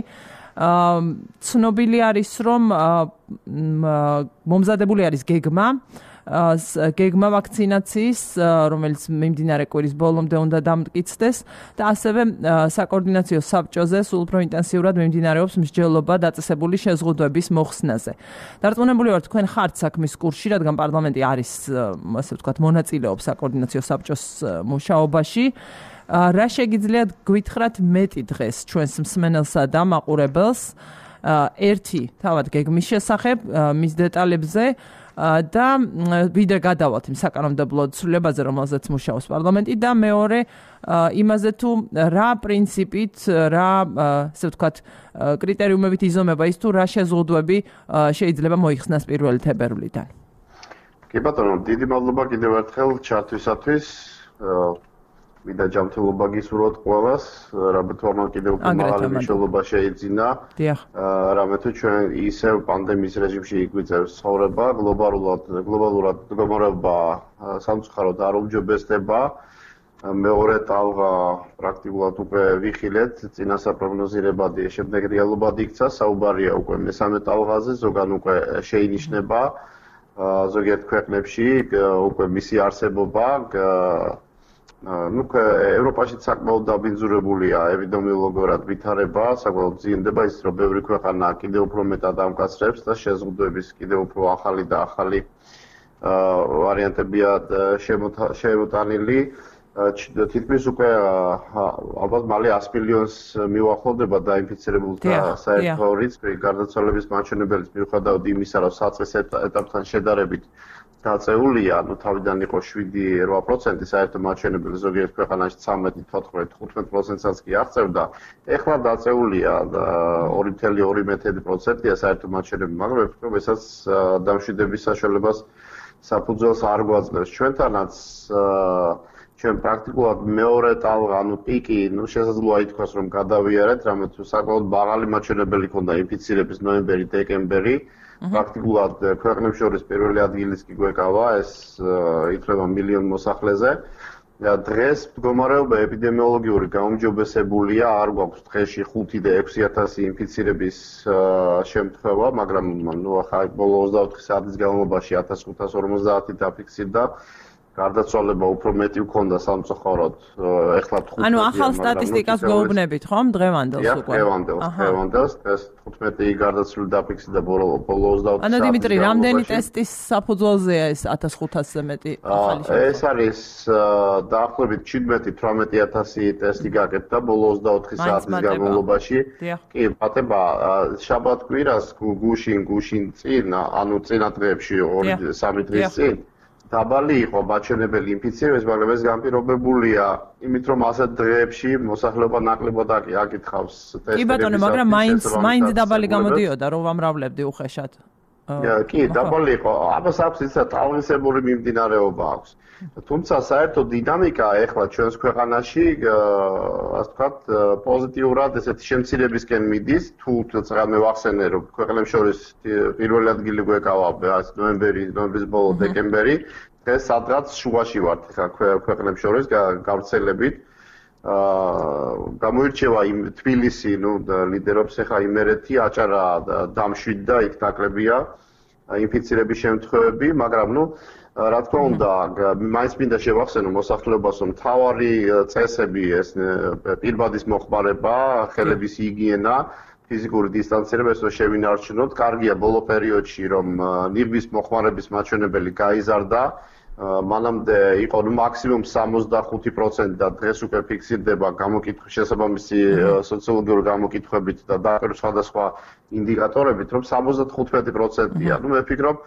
ცნობილი არის, რომ მომზადებული არის გეგმა გეგმა ვაქცინაციის, რომელიც მიმდინარე კვირის ბოლომდე უნდა დამტკიცდეს და ასევე საკოორდინაციო საბჭოზე სულ უფრო ინტენსიურად მიმდინარეობს მსჯელობა დაწესებული შეზღუდვების მოხსნაზე. დარწმუნებული ვარ, თქვენ ხართ საქმის კურსში, რადგან პარლამენტი არის, ასე ვთქვათ, მონაწილეობს საკოორდინაციო საბჭოს მუშაობაში. რა შეგიძლიათ გვითხრათ მეტი დღეს ჩვენს მსმენელსა და მაყურებელს ერთი თავად გეგმის შესახებ, მის დეტალებზე და ვიდრე გადავალთ იმ საკანონმდებლო ცვლილებაზე, რომელზეც მუშაობს პარლამენტი და მეორე იმაზე თუ რა პრინციპით, რა ასე ვთქვათ, კრიტერიუმებით იზომება ის თუ რა შეზღუდვები შეიძლება მოიხსნას პირველი თებერვლიდან. კი ბატონო, დიდი მადლობა კიდევ ერთხელ ჩართვისათვის. მინდა ჯანმრთელობა გისურვოთ ყველას, რამე თუ ამან კიდევ უფრო მაღალი მნიშვნელობა შეიძინა. რამე თუ ჩვენ ისევ პანდემიის რეჟიმში იგვიწევს ცხოვრება, გლობალურად გლობალურად მდგომარეობა სამწუხაროდ არ უმჯობესდება. მეორე ტალღა პრაქტიკულად უკვე ვიხილეთ, წინასაპროგნოზირებადი, შემდეგ რეალობად იქცა, საუბარია უკვე მესამე ტალღაზე, ზოგან უკვე შეინიშნება ზოგიერთ ქვეყნებში უკვე მისი არსებობა. ну ევროპაში საკმაოდ დაბინძურებულია ეპიდემიოლოგიურად ვითარება, საკმაოდ ძინდება ის რომ ბევრი ქვეყანა კიდევ უფრო მეტად ამკაცრებს და შეზღუდვების კიდევ უფრო ახალი და ახალი ვარიანტებია შემოტანილი. თითქმის უკვე ალბათ მალე ას მილიონს მივახლოვდება დაინფიცირებულთა საერთო რიცხვი, გარდაცვალების მაჩვენებელიც მიუხედავად იმისა, რომ საწყის ეტაპთან შედარებით დაწეულია, ну თავიდან იყო შვიდი რვა პროცენტი საერთო მაჩვენებელი, ზოგიერთ ქვეყანაში ცამეტი, თოთხმეტი, თხუთმეტი პროცენტსაც კი აღწევდა. ეხლა დაწეულია ორი კoma ორი პროცენტია საერთო მაჩვენებელი, მაგრამ ვფიქრობ, ესაც დამშვიდების საშუალებას საფუძველს არ გვაძლევს. ჩვენთანაც ჩვენ პრაქტიკულად მეორე ტალღა, ანუ პიკი, ну შესაძლოა ითქვას, რომ გადავიარეთ, რამე თუ საკმაოდ მაღალი მაჩვენებელი ქონდა ინფიცირების ნოემბერი, დეკემბერი. პრაქტიკულად ქვეყნებს შორის პირველი ადგილის კი გვეკავა, ეს ითვლება მილიონ მოსახლეზე. დღეს მდგომარეობა ეპიდემიოლოგიური გაუმჯობესებულია, არ გვაქვს დღეში ხუთი და ექვსი ათასი ინფიცირების შემთხვევა, მაგრამ ну ახლა ბოლო ოცდაოთხი საათის განმავლობაში ათას ხუთას ორმოცდაათი დაფიქსირდა. გარდაცვალება უფრო მეტი ვქონდა სამწუხაროდ. ეხლა თხუთმეტი. ანუ ახალ სტატისტიკას გვეუბნებით, ხომ? დღევანდელს უკვე. დღევანდელს, დღევანდელს, ეს თხუთმეტი გარდაცვლილი დაფიქსირდა ბოლო ოცდაოთხი. ანუ დიმიტრი, რამდენი ტესტის საფუძველზეა ეს ათას ხუთასზე მეტი ახალი შემთხვევა? ეს არის დაახლოებით შვიდმეტი თვრამეტი ათასი ტესტი გაკეთდა ბოლო ოცდაოთხი საათის განმავლობაში. კი, პატება, შაბათ-კვირას გუშინ, გუშინ წინ, ანუ წინა დღეებში ორი სამი დღის წინ დაბალი იყო მაჩვენებელი ინფიცირების, მაგრამ ეს განპირობებულია იმით, რომ ასეთ დღეებში მოსახლეობა ნაკლებად აკითხავს ტესტებს. კი ბატონო, მაგრამ მაინც მაინც დაბალი გამოდიოდა, რომ ვამრავლებდი უხეშად. კი, დაბალი იყო. ამას აქვს ისა ტალღისებური მიმდინარეობა აქვს. თუმცა საერთო დინამიკა ეხლა ჩვენს ქვეყანაში, ასე ვთქვათ, პოზიტიურად ესეთი შემცირებისკენ მიდის, თუ რაღაცა ვახსენე, რომ ქვეყნებს შორის პირველი ადგილი გვეკავა ნოემბერი, ნოემბრის ბოლო, დეკემბერი, დღეს სადღაც შუაში ვართ ხა ქვეყნებს შორის გავრცელებით. გამოირჩევა იმ თბილისი, ну, ლიდერობს ხა იმერეთი, აჭარა დამშვიდდა, იქ ნაკლებია ინფიცირების შემთხვევები, მაგრამ ну რა თქმა უნდა, მაინც მინდა შევახსენო მოსახლეობას, რომ მთავარი წესები ეს პირბადის მოხმარება, ხელების ჰიგიენა, ფიზიკური დისტანცირება, ეს შევინარჩუნოთ. კარგია ბოლო პერიოდში, რომ ნირგვის მოხმარების მაჩვენებელი გაიზარდა. მანამდე იყო მაქსიმუმ სამოცდახუთი პროცენტი და დღეს უკვე ფიქსირდება გამოკითხვის შესაბამისი სოციოლოგიური გამოკითხვებით და დაყრდნობით სხვადასხვა ინდიკატორებით, რომ სამოცდათხუთმეტი პროცენტია. ну მე ვფიქრობ,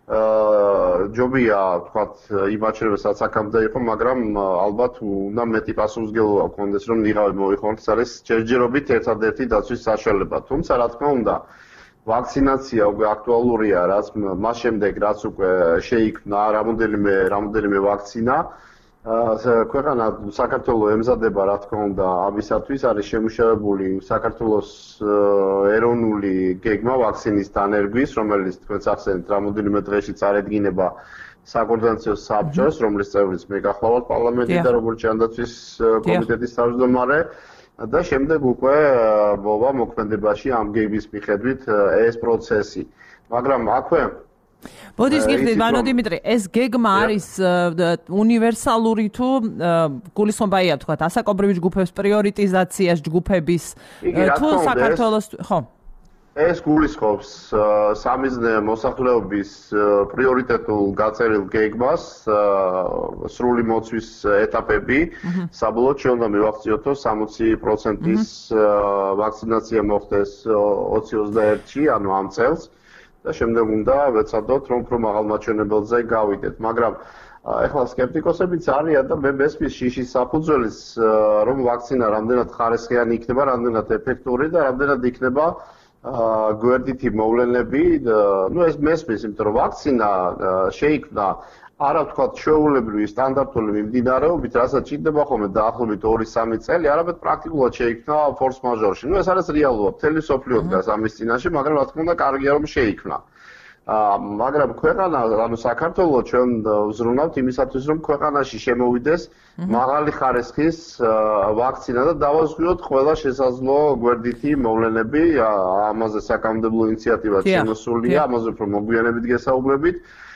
ჯობია, ვთქვათ, იმაჩერებასაც აქამდე იყო, მაგრამ ალბათ უნდა მეტი პასუხისმგებლობა გქონდეს, რომ ნიღავი მოიხონოს, ეს არის ჯერჯერობით ერთადერთი დაცვის საშუალება. თუმცა, რა თქმა უნდა, ვაქცინაცია უკვე აქტუალურია, რაც მას შემდეგ, რაც უკვე შეიქმნა რამოდენიმე რამოდენიმე ვაქცინა. ქვეყანა საქართველოს ემზადება, რა თქმა უნდა, ამისათვის არის შემუშავებული საქართველოს ეროვნული გეგმა ვაქცინის დანერგვის, რომელიც თქვენც ახსენეთ, რამოდენიმე დღეში წარედგინება საკოორდინაციო საბჭოს, რომლის წევრიც მე გახლავართ პარლამენტში და როგორც ჯანდაცვის კომიტეტის თავმჯდომარე. და შემდეგ უკვე მოვა მოქმედებაში ამ გეგმის მიხედვით ეს პროცესი. მაგრამ აქვე ბოდის გიხდით, ბანო დიმიტრი, ეს გეგმა არის უნივერსალური თუ გულისხმობაა თქვა ასაკობრივი ჯგუფების პრიორიტიზაციას ჯგუფების თუ საქართველოს ხო ეს გულისხმობს სამიზნე მოსახლეობის პრიორიტეტულ გაწერილ გეგმას სრული მოცვის ეტაპები საბოლოოდ ჩვენ უნდა მივახციოთო სამოცი პროცენტის ვაქცინაცია მოხდეს ოცი ოცდაერთში ანუ ამ წელს და შემდეგ უნდა ვეცადოთ რომ უფრო მაღალ მაჩვენებელზე გავიდეთ მაგრამ ეხლა სკეპტიკოსებიც არიან და მე მესმის შიშის საფუძველის რომ ვაქცინა რამდენად ხარისხიანი იქნება რამდენად ეფექტური და რამდენად იქნება გვერდითი მოვლენები, ну ეს მესმის, იმიტომ რომ ვაქცინა შეიქმნა არა ვთქვათ ჩვეულებრივი სტანდარტული მიმდინარეობით, რასაც ჭირდება ხოლმე დაახლოებით ორი სამი წელი, არამედ პრაქტიკულად შეიქმნა ფორს მაჟორში. ну ეს არის რეალობა, მთელი სოფლიო დგას ამის წინაშე, მაგრამ რა თქმა უნდა კარგია რომ შეიქმნა. მაგრამ ქვეყანა, ანუ საქართველოს ჩვენ ვზრუნავთ იმისათვის, რომ ქვეყანაში შემოვიდეს მაღალი ხარისხის ვაქცინა და დავაზღვიოთ ყველა შესაძლო გვერდითი მოვლენები, ამაზე საკანონმდებლო ინიციატივაც შემოსულია, ამაზე უფრო მოგვიანებით გესაუბრებით.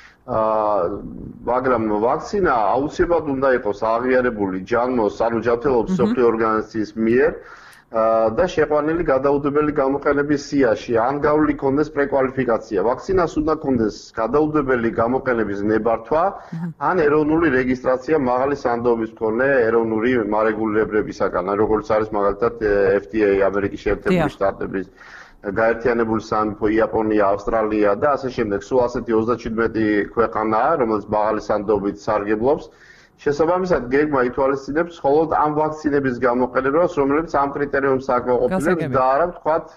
მაგრამ ვაქცინა აუცილებლად უნდა იყოს აღიარებული ჯანმოს, ანუ ჯანმრთელობის მსოფლიო ორგანიზაციის მიერ და შეყვანილი გადაუდებელი გამოყენების სიაში, ან გავლილი კონდეს პრეკვალიფიკაცია. ვაქცინას უნდა კონდეს გადაუდებელი გამოყენების ნებართვა, ან ეროვნული რეგისტრაცია მაღალი სანდოობის მქონე ეროვნული მარეგულირებლებისაგან, როგორც არის მაგალითად ეფ დი ეი ამერიკის შეერთებული შტატების გაერთიანებული სამეფო, იაპონია, ავსტრალია და ასე შემდეგ. სულ ასეთი ოცდაჩვიდმეტი ქვეყანაა, რომელიც მაღალი სანდოობით სარგებლობს. შესაბამისად გეგმა ითვალისწინებს მხოლოდ ამ ვაქცინების გამოყენებას, რომლებიც ამ კრიტერიუმს აკმაყოფილებს და არა ვთქვათ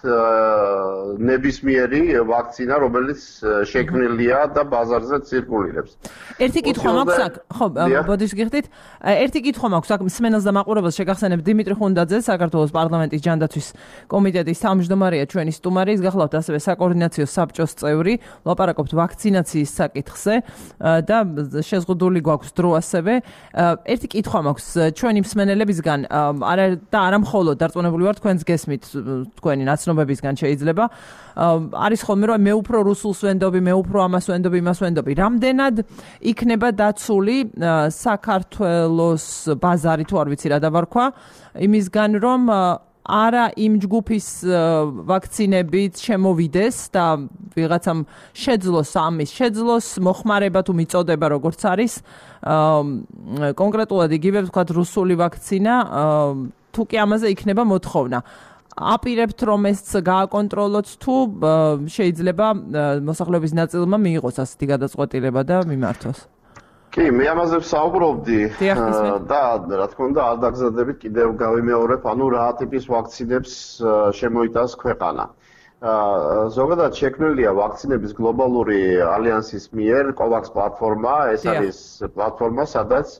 ნებისმიერი ვაქცინა, რომელიც შექმნილია და ბაზარზე ცირკულირებს. ერთი კითხვა მაქვს აქ, ხო, ბოდიშ გიხდით. ერთი კითხვა მაქვს აქ მსმენელს და მაყურებელს შეგახსენებ დიმიტრი ხუნდაძე, საქართველოს პარლამენტის ჯანდაცვის კომიტეტის თავმჯდომარეა ჩვენი სტუმარი, ის გახლავთ ასევე საკოორდინაციო საბჭოს წევრი, ლაპარაკობთ ვაქცინაციის საკითხზე და შეზღუდული გვაქვს დრო ასევე. ერთი კითხვა მაქვს ჩვენი მსმენელებისგან არა და არა მხოლოდ დარწმუნებული ვარ თქვენს გესმით თქვენი ნაცნობებისგან შეიძლება არის ხოლმე რომ მე უფრო რუსულს ვენდობი მე უფრო ამას ვენდობი იმას ვენდობი რამდენად იქნება დაცული საქართველოს ბაზარი თუ არ ვიცი რა დავარქვა იმისგან რომ არა იმ ჯგუფის ვაქცინებით შემოვიდეს და ვიღაცამ შეძლოს ამის შეძლოს მოხმარება თუ მიწოდება როგორც არის კონკრეტულად იგივე ვთქვათ რუსული ვაქცინა თუ კი ამაზე იქნება მოთხოვნა აპირებთ რომ ეს გააკონტროლოთ თუ შეიძლება მოსახლეობის ნაწილმა მიიღოს ასეთი გადაწყვეტილება და მიმართოს კი, მე ამაზე ვსაუბრობდი და რა თქმა უნდა არ დაგზადებით კიდევ გავიმეორებ, ანუ რა ტიპის ვაქცინებს შემოიტანს ქვეყანა. ზოგადად შექმნილია ვაქცინების გლობალური ალიანსის მიერ COVAX პლატფორმა, ეს არის პლატფორმა, სადაც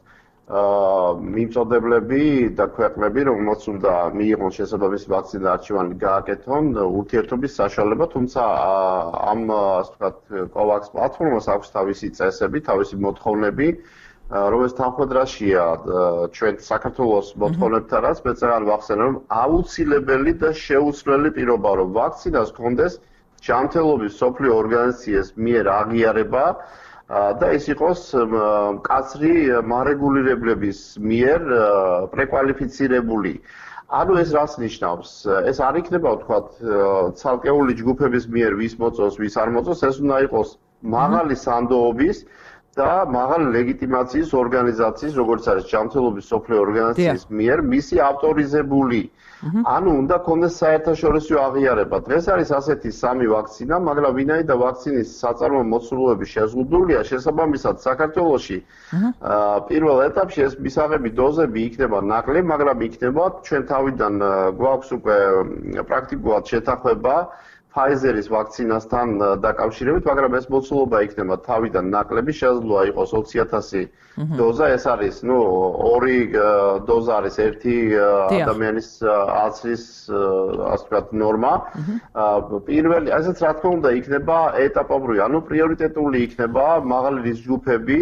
მიმწოდებლები და ქვეყნები, რომელსაც უნდა მიიღონ შესაბამისი ვაქცინა არჩევანი გააკეთონ, ურთიერთობის საშუალება, თუმცა ამ ასე ვთქვათ COVAX პლატფორმას აქვს თავისი წესები, თავისი მოთხოვნები, რომელიც თანხმდრაშია ჩვენ საქართველოს მოთხოვნებთანაც, მეცადან ვახსენე, რომ აუცილებელი და შეუცვლელი პირობა, რომ ვაქცინას ჰქონდეს ჯანმრთელობის მსოფლიო ორგანიზაციის მიერ აღიარება და ეს იყოს მკაცრი მარეგულირებლების მიერ პრეკვალიფიცირებული. ანუ ეს რას ნიშნავს? ეს არ იქნება ვთქვათ ცალკეული ჯგუფების მიერ ვის მოწოს, ვის არ მოწოს, ეს უნდა იყოს მაღალი სანდოობის და მაღალი ლეგიტიმაციის ორგანიზაციის, როგორც არის ჯანმრთელობის მსოფლიო ორგანიზაციის მიერ მისი ავტორიზებული. ანუ უნდა კონდეს საერთაშორისო აღიარება. დღეს არის ასეთი სამი ვაქცინა, მაგრამ ვინაიდან ვაქცინის საწარმო მოცულობები შეზღუდულია, შესაბამისად საქართველოში პირველ ეტაპში ეს მისაღები დოზები იქნება ნაკლები, მაგრამ იქნება ჩვენ თავიდან გვაქვს უკვე პრაქტიკულად შეთანხმება Pfizer-ის ვაქცინასთან დაკავშირებით, მაგრამ ეს მოცულობა იქნება თავიდან ნაკლები, შესაძლოა იყოს ოცი ათასი დოზა, ეს არის, ну, ორი დოზა არის ერთი ადამიანის აცრის, ასე ვთქვათ, ნორმა. პირველი, ასეც რა თქმა უნდა, იქნება ეტაპობრივი, ანუ პრიორიტეტული იქნება მაღალი რისკ ჯგუფები,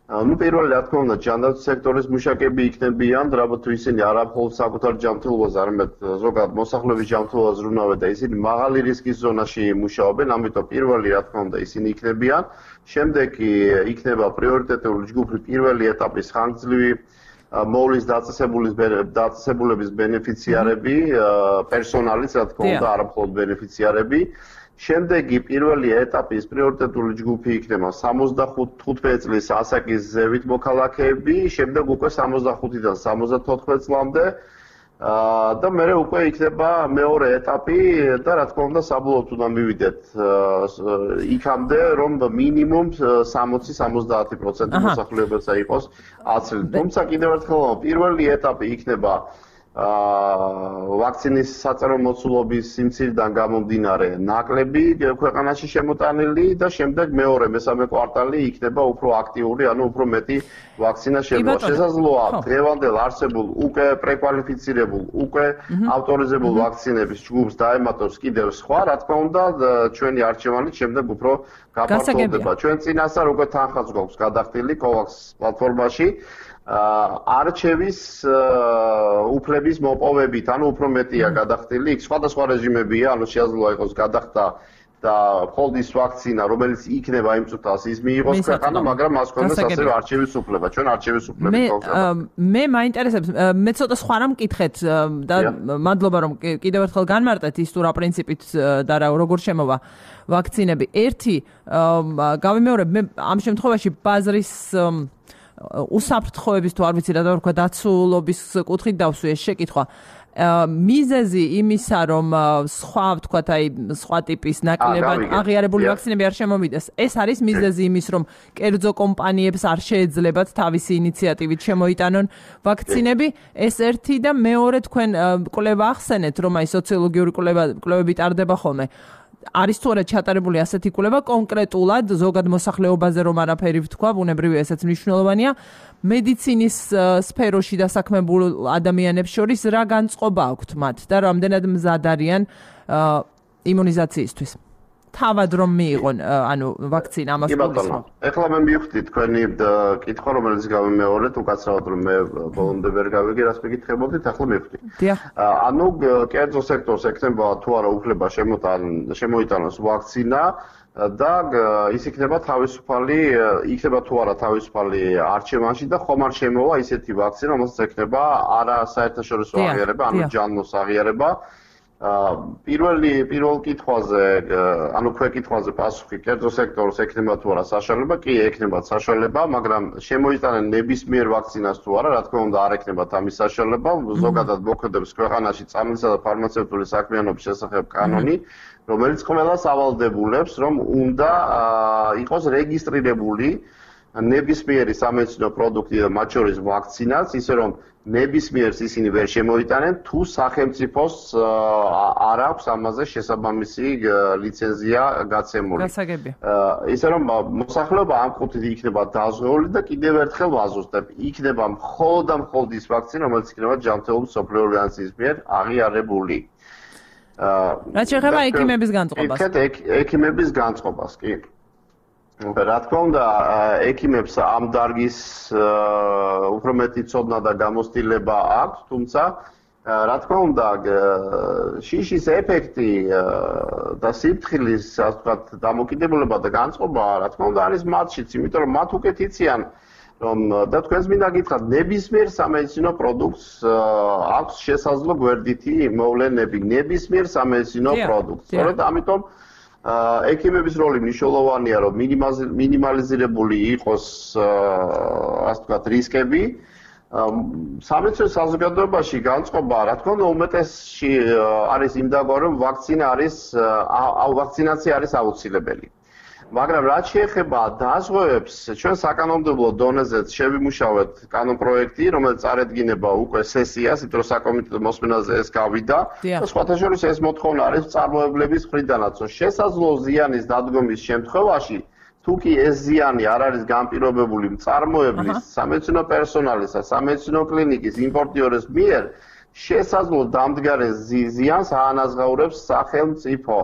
ну პირველი რა თქმა უნდა ჯანდაცვის სექტორის მუშაკები იქნებიან, რაბათ თუ ისინი არა მხოლოდ საკუთარ ჯანმრთელობას, არამედ ზოგადად მოსახლეობის ჯანმრთელობას ზრუნავენ და ისინი მაღალი რისკის ზონაში მუშაობენ, ამიტომ პირველი რა თქმა უნდა ისინი იქნებიან. შემდეგ კი იქნება პრიორიტეტული ჯგუფი პირველი ეტაპის ხანგრძლივი მოვლის დაწესებულების ბენეფიციარები, პერსონალის რა თქმა უნდა, არა მხოლოდ ბენეფიციარები. შემდეგი პირველი ეტაპის პრიორიტეტული ჯგუფი იქნება სამოცდახუთი წლის ასაკის ზევით მოქალაქეები, შემდეგ უკვე სამოცდახუთიდან სამოცდათოთხმეტ წლამდე და მერე უკვე იქნება მეორე ეტაპი და რა თქმა უნდა საბოლოოდ უნდა მივიდეთ იქამდე რომ მინიმუმ სამოცი სამოცდაათი პროცენტი მოსახლეობისა იყოს აცლილი. თუმცა კიდევ ერთხელ პირველი ეტაპი იქნება ვაქცინის საწერო მოცულობის სიმცირიდან გამომდინარე ნაკლები ქვეყანაში შემოტანილი და შემდეგ მეორე მესამე კვარტალი იქნება უფრო აქტიური, ანუ უფრო მეტი ვაქცინა შემოვა. შესაძლოა დღევანდელ არსებულ უკვე პრეკვალიფიცირებულ, უკვე ავტორიზებულ ვაქცინების ჯგუფს დაემატოს კიდევ სხვა, რა თქმა უნდა, ჩვენი არჩევანით შემდეგ უფრო გაფართოვდება. ჩვენ წინასწარ უკვე თანხაც გვაქვს გადახდილი COVAX პლატფორმაში. არჩევის უფლების მოპოვებით, ანუ უფრო მეტია გადახდილი, იქ სხვადასხვა რეჟიმებია, ანუ შეაძლოა იყოს გადახდა და მხოლოდ ის ვაქცინა, რომელიც იქნება იმ წუთას ის მიიღოს ქვეყანა, მაგრამ მას ჰქონდეს ასევე არჩევის უფლება. ჩვენ არჩევის უფლებით გვაქვს. მე მაინტერესებს, მე ცოტა სხვა რამ მკითხეთ და მადლობა რომ კიდევ ერთხელ განმარტეთ ის თუ რა პრინციპით და რა როგორ შემოვა ვაქცინები. ერთი გავიმეორებ, მე ამ შემთხვევაში ბაზრის უსაფრთხოების თუ არ ვიცი რა დავარქვა დაცულობის კუთხით დავსვი ეს შეკითხვა. მიზეზი იმისა რომ სხვა ვთქვათ აი სხვა ტიპის ნაკლებად აღიარებული ვაქცინები არ შემომიდეს, ეს არის მიზეზი იმის რომ კერძო კომპანიებს არ შეეძლებათ თავისი ინიციატივით შემოიტანონ ვაქცინები. ეს ერთი და მეორე თქვენ კვლევა ახსენეთ რომ აი სოციოლოგიური კვლევა კვლევები ტარდება ხოლმე. არის თუ არა ჩატარებული ასეთი კვლევა კონკრეტულად ზოგად მოსახლეობაზე რომ არაფერი ვთქვა, ბუნებრივია ესეც მნიშვნელოვანია. მედიცინის სფეროში დასაქმებულ ადამიანებს შორის რა განწყობა აქვთ მათ და რამდენად მზად არიან იმუნიზაციისთვის? თავად რომ მიიღონ ანუ ვაქცინა ამას გულისხმობ. ეხლა მე მივხვდი თქვენი კითხვა რომელიც გავიმეორეთ, უკაცრავად რომ მე ბოლომდე ვერ გავიგე რას მეკითხებოდით, ახლა მივხვდი. ანუ კერძო სექტორს ექნება თუ არა უფლება შემოიტანოს ვაქცინა და ის იქნება თავისუფალი, იქნება თუ არა თავისუფალი არჩევანში და ხომ არ შემოვა ისეთი ვაქცინა, რომელსაც ექნება არა საერთაშორისო აღიარება, ანუ ჯანმოს აღიარება. პირველი პირველ კითხვაზე, ანუ ქვეკითხვაზე პასუხი კერძო სექტორს ექნება თუ არა საშუალება, კი ექნებათ საშუალება, მაგრამ შემოიტანენ ნებისმიერ ვაქცინას თუ არა, რა თქმა უნდა არ ექნებათ ამის საშუალება. ზოგადად მოქმედებს ქვეყანაში წამლისა და ფარმაცევტული საქმიანობის შესახებ კანონი, რომელიც ყველას ავალდებულებს, რომ უნდა იყოს რეგისტრირებული ნებისმიერი სამედიცინო პროდუქტი და მათ შორის ვაქცინაც, ისე რომ ნებისმიერს ისინი ვერ შემოიტანენ, თუ სახელმწიფოს არ აქვს ამაზე შესაბამისი ლიცენზია გაცემული. გასაგებია. ისე რომ მოსახლეობა ამ კუთხით იქნება დაზღვეული და კიდევ ერთხელ ვაზუსტებ, იქნება მხოლოდ და მხოლოდ ის ვაქცინა, რომელიც იქნება ჯანმრთელობის მსოფლიო ორგანიზაციის მიერ აღიარებული. რაც შეეხება ექიმების განწყობას. ექიმების განწყობას, კი. რა თქმა უნდა, ექიმებს ამ დარგის უფრო მეტი ცოდნა და გამოცდილება აქვს, თუმცა რა თქმა უნდა, შიშის ეფექტი და სიფრთხილის, ასე ვთქვათ, დამოკიდებულება და განწყობა, რა თქმა უნდა, არის მათშიც, იმიტომ რომ მათ უკეთ იციან, რომ და თქვენს მინდა გითხრათ, ნებისმიერ სამედიცინო პროდუქტს აქვს შესაძლო გვერდითი მოვლენები, ნებისმიერ სამედიცინო პროდუქტს. სწორედ ამიტომ ექიმების როლი მნიშვნელოვანია, რომ მინიმალიზირებული იყოს, ასე ვთქვათ, რისკები. სამედიცინო საზოგადოებაში განწყობა, რა თქმა უნდა, უმეტესში არის იმ დაგვა, რომ ვაქცინა არის, ვაქცინაცია არის აუცილებელი. მაგრამ რაც შეეხება დაზღვევებს, ჩვენ საკანონმდებლო დონეზეც შევიმუშავეთ კანონპროექტი, რომელიც წარედგინება უკვე სესიას, იმიტომ რომ საკომიტეტო მოსმენაზე ეს გავიდა და სხვათა შორის ეს მოთხოვნა არის მწარმოებლების მხრიდანაც, რომ შესაძლო ზიანის დადგომის შემთხვევაში, თუ კი ეს ზიანი არ არის განპირობებული მწარმოებლის, სამედიცინო პერსონალის, სამედიცინო კლინიკის იმპორტიორის მიერ, შესაძლო დამდგარი ზიანს აანაზღაურებს სახელმწიფო.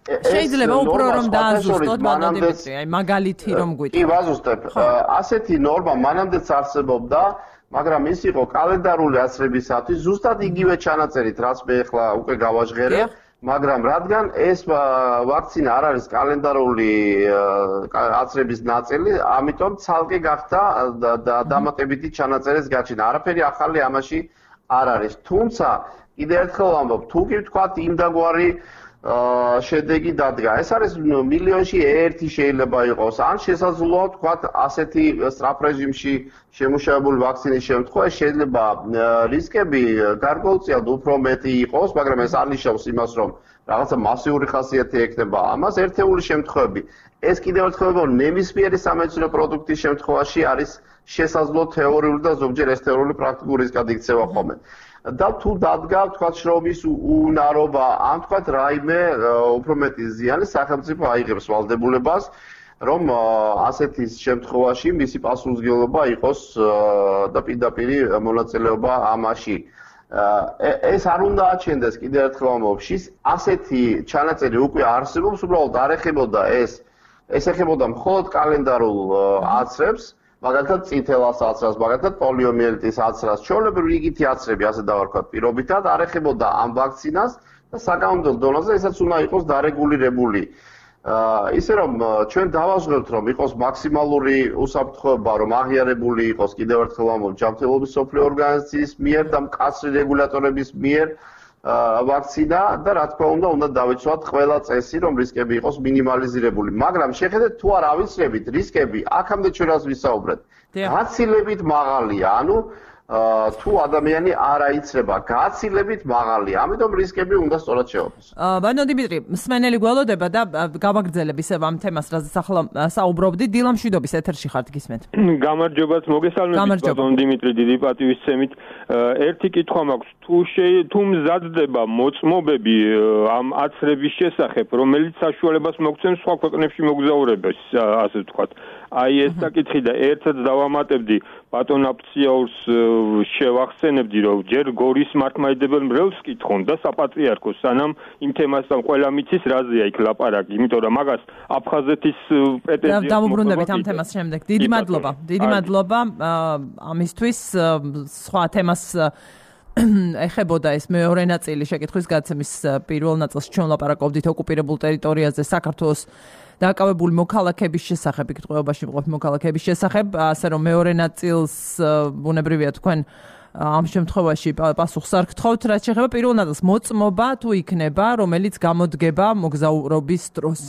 შეიძლება უფრო რომ დააზუსტოთ ბატონ დიმიტრი, აი მაგალითი რომ გვიტყვი. კი, ვაზუსტებ. ასეთი ნორმა მანამდეც არსებობდა, მაგრამ ის იყო კალენდარული აცრებისათვის ზუსტად იგივე ჩანაწერით, რაც მე ახლა უკვე გავაჟღერე, მაგრამ რადგან ეს ვაქცინა არ არის კალენდარული აცრების ნაწილი, ამიტომ ცალკე გახდა დამატებითი ჩანაწერის გაჩენა. არაფერი ახალი ამაში არ არის. თუმცა კიდევ ერთხელ ვამბობ, თუ კი ვთქვათ იმდაგვარი შედეგი დადგა. ეს არის მილიონში ერთი შეიძლება იყოს. ან შესაძლოა ვთქვათ ასეთი სწრაფ რეჟიმში შემუშავებული ვაქცინის შემთხვევაში შეიძლება რისკები გარკვეულწილად უფრო მეტი იყოს, მაგრამ ეს არ ნიშნავს იმას, რომ რაღაცა მასიური ხასიათი ექნება ამას. ერთეული შემთხვევები. ეს კიდევ ერთხელ ვამბობ, ნებისმიერი სამედიცინო პროდუქტის შემთხვევაში არის შესაძლო თეორიული და ზოგჯერ ეს თეორიული პრაქტიკული რისკად იქცევა ხოლმე. და თუ დადგა თქვათ შრომის უნარობა, ან თქვათ რაიმე უფრო მეტი ზიანი სახელმწიფო აიღებს ვალდებულებას, რომ ასეთი შემთხვევაში მისი პასუხისმგებლობა იყოს და პირდაპირ მონაწილეობა ამაში. ეს არ უნდა აჩენდეს კიდევ ერთხელ ვამბობ, ასეთი ჩანაწერი უკვე არსებობს, უბრალოდ არ ეხებოდა ეს, ეს ეხებოდა მხოლოდ კალენდარულ აცრებს. მაგალითად წითელას აცრას, მაგალითად პოლიომიელიტის აცრას, ჩვეულებრივ რიგითი აცრები, ასე დავარქვათ, პირობითად არ ეხებოდა ამ ვაქცინას და საკანონმდებლო დონეზე ესაც უნდა იყოს დარეგულირებული. ისე რომ ჩვენ დავაჟღერთ, რომ იყოს მაქსიმალური უსაფრთხოება, რომ აღიარებული იყოს კიდევ ერთხელ ვამბობ, ჯანმრთელობის მსოფლიო ორგანიზაციის მიერ და მკაცრი რეგულატორების მიერ ვაქცინა და რა თქმა უნდა, უნდა დავიცვათ ყველა წესი, რომ რისკები იყოს მინიმალიზირებული. მაგრამ შეხედეთ თუ არ ავიცრებით რისკები, აქამდე ჩვენ რას ვისაუბრეთ? გაცილებით მაღალია, ანუ თუ ადამიანი არ აიცრება, გაცილებით მაღალია. ამიტომ რისკები უნდა სწორად შეოფოს. ბატონ დიმიტრი, მსმენელი გველოდება და გავაგრძელებ ისევ ამ თემას, რაზეც ახლა საუბრობდი. დილა მშვიდობის ეთერში ხართ, გისმენთ. გამარჯობათ, მოგესალმებით ბატონ დიმიტრი, დიდი პატივისცემით. ერთი კითხვა მაქვს, თუ თუ მზადდება მოწმობები ამ აცრების შესახებ, რომელიც საშუალებას მოგცემს სხვა ქვეყნებში მოგზაურებას, ასე ვთქვათ. აი ეს საკითხი და ერთად დავამატებდი ბატონ აფციაურს შევახსენებდი, რომ ჯერ გორის მართლმადიდებელ მრევლს კითხონ და საპატრიარქოს, სანამ იმ თემასთან ყველა მიცის რაზეა იქ ლაპარაკი, იმიტომ რომ მაგას აფხაზეთის პრეტენზია დავუბრუნდებით ამ თემას შემდეგ. დიდი მადლობა. დიდი მადლობა ამისთვის. სხვა თემას ეხებოდა ეს მეორე ნაწილი შეკითხვის გაცემის. პირველ ნაწილს ჩვენ ლაპარაკობდით ოკუპირებულ ტერიტორიაზე საქართველოს დაკავებული მოქალაქეების შესახებ, კითხულობაში მყოფი მოქალაქეების შესახებ, ასე რომ მეორე ნაწილს ბუნებრივია თქვენ ამ შემთხვევაში პასუხს არ გთხოვთ, რაც შეეხება პირველ ნაწილს, მოწმობა თუ იქნება, რომელიც გამოდგება მოგზაურობის დროს.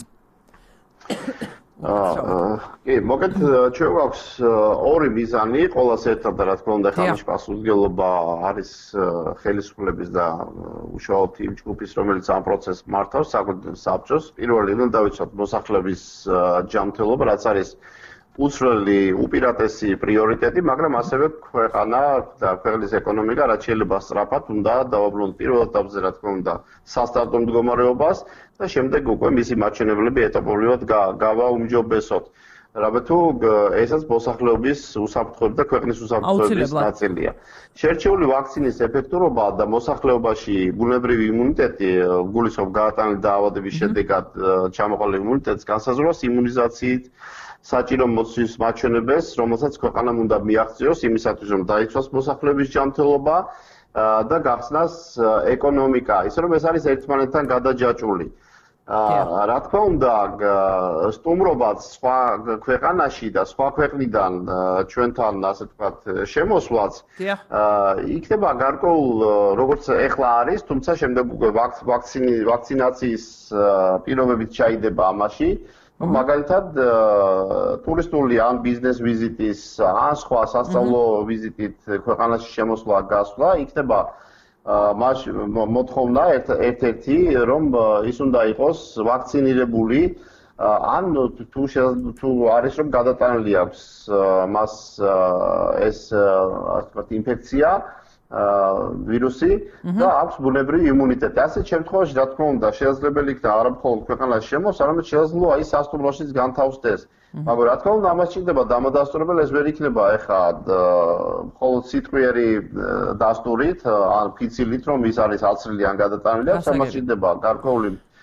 კი, მოგეთ ჩვენ გვაქვს ორი მიზანი, ყოველას ერთად და რა თქმა უნდა, ხალხის პასუხისმგებლობა არის ხელისუფლების და უშუალოდ იმ ჯგუფის, რომელიც ამ პროცესს მართავს, საბჭოს. პირველი უნდა დავიცვათ მოსახლეობის ჯანმრთელობა, რაც არის უცვლელი უპირატესი პრიორიტეტი, მაგრამ ასევე ქვეყანა და ქვეყნის ეკონომიკა, რაც შეიძლება სწრაფად უნდა დავაბრუნოთ პირველ ეტაპზე, რა თქმა უნდა, სასტარტო მდგომარეობას და შემდეგ უკვე მისი მაჩვენებლები ეტაპობრივად გავაუმჯობესოთ. რაბე თუ ესაც მოსახლეობის უსაფრთხოების და ქვეყნის უსაფრთხოების ნაწილია. შერჩეული ვაქცინის ეფექტურობა და მოსახლეობაში ბუნებრივი იმუნიტეტი, გულისხმობ გაატანილი დაავადების შედეგად ჩამოყალიბებული იმუნიტეტის განსაზღვრას იმუნიზაციით საჭირო მოცვის მაჩვენებელს, რომელსაც ქვეყანამ უნდა მიაღწიოს იმისათვის, რომ დაიცვას მოსახლეობის ჯანმრთელობა და გახსნას ეკონომიკა, ისე რომ ეს არის ერთმანეთთან გადაჯაჭვული. რა თქმა უნდა, სტუმრობაც სხვა ქვეყანაში და სხვა ქვეყნიდან ჩვენთან, ასე ვთქვათ, შემოსვლაც იქნება გარკვეულ, როგორც ეხლა არის, თუმცა შემდეგ უკვე ვაქცინაციის პირობებით ჩაიდება ამაში. მაგალითად, ტურისტული ან ბიზნეს ვიზიტის, ან სხვა სასწავლო ვიზიტით ქვეყანაში შემოსვლა გასვლა იქნება მოთხოვნა ერთ-ერთი, რომ ის უნდა იყოს ვაქცინირებული, ან თუ თუ არის რომ გადატანილი აქვს მას ეს ასე ვთქვათ ინფექცია, ვირუსი და აქვს ბუნებრივი იმუნიტეტი. ასეთ შემთხვევაში, რა თქმა უნდა, შესაძლებელი იქნება არა მხოლოდ ქვეყანაში შემოსვლა, არამედ შესაძლოა ის სასტუმროშიც განთავსდეს. მაგრამ რა თქმა უნდა, ამას ჭირდება დამადასტურებელი, ეს ვერ იქნება ეხლა მხოლოდ სიტყვიერი დასტურით, ან ფიცილით, რომ ის არის აცრილი ან გადატანილი, ამას ჭირდება გარკვეული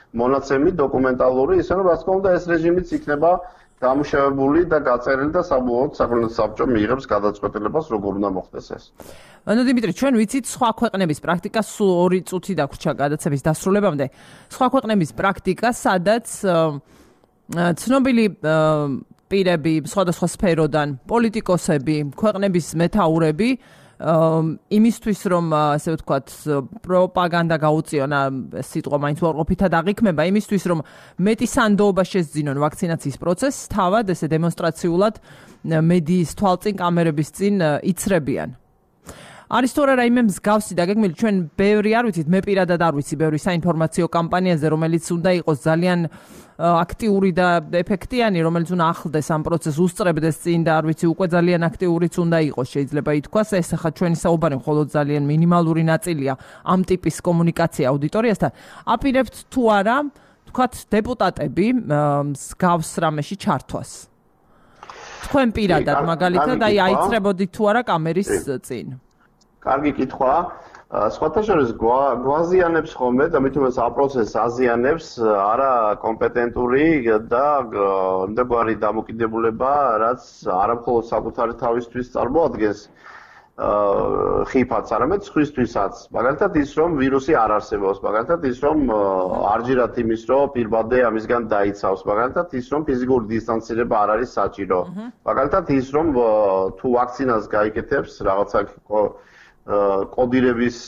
მონაცემი დოკუმენტალური, ისე რომ რა თქმა უნდა ეს რეჟიმიც იქნება დამუშავებული და გაწერილი და საბოლოოდ საკონდენსო საბჭო მიიღებს გადაწყვეტილებას როგორ უნდა მოხდეს ეს. ანუ დიმიტრი, ჩვენ ვიცით სხვა ქვეყნების პრაქტიკა სულ ორი წუთი დაგვრჩა გადაცემის დასრულებამდე. სხვა ქვეყნების პრაქტიკა, სადაც ცნობილი პირები სხვადასხვა სფეროდან, პოლიტიკოსები, ქვეყნების მეთაურები იმისთვის რომ ასე ვთქვათ პროპაგანდა გაუწიონა სიტყვა მაინც უარყოფითად აღიქმება იმისთვის რომ მეტი სანდოობა შესძინონ ვაქცინაციის პროცესს თავად ესე დემონსტრაციულად მედიის თვალწინ კამერების წინ იცრებიან არის თუ არა რაიმე მსგავსი დაგეგმილი ჩვენ ბევრი არ ვიცით მე პირადად არ ვიცი ბევრი საინფორმაციო კამპანიაზე რომელიც უნდა იყოს ძალიან აქტიური და ეფექტიანი რომელიც უნდა ახლდეს ამ პროცესს უსწრებდეს წინ და არ ვიცი უკვე ძალიან აქტიურიც უნდა იყოს შეიძლება ითქვას ეს ახლა ჩვენი საუბარი მხოლოდ ძალიან მინიმალური ნაწილია ამ ტიპის კომუნიკაცია აუდიტორიასთან აპირებთ თუ არა თქვათ დეპუტატები მსგავს რამეში ჩართვას თქვენ პირადად მაგალითად აი აიცრებოდით თუ არა კამერის წინ კარგი კითხვა. სხვათა შორის გვაზიანებს ხოლმე და მით უმეტეს ამ პროცესს აზიანებს არა კომპეტენტური და მდაბარი დამოკიდებულება, რაც არამხოლოდ საკუთარი თავისთვის წარმოადგენს ხიფაც, არამედ სხვისთვისაც. მაგალითად ის რომ ვირუსი არ არსებობს, მაგალითად ის რომ არ ჯერათ იმის რომ პირბადე ამისგან დაიცავს, მაგალითად ის რომ ფიზიკური დისტანცირება არ არის საჭირო. მაგალითად ის რომ თუ ვაქცინას გაიკეთებს რაღაცა კოდირების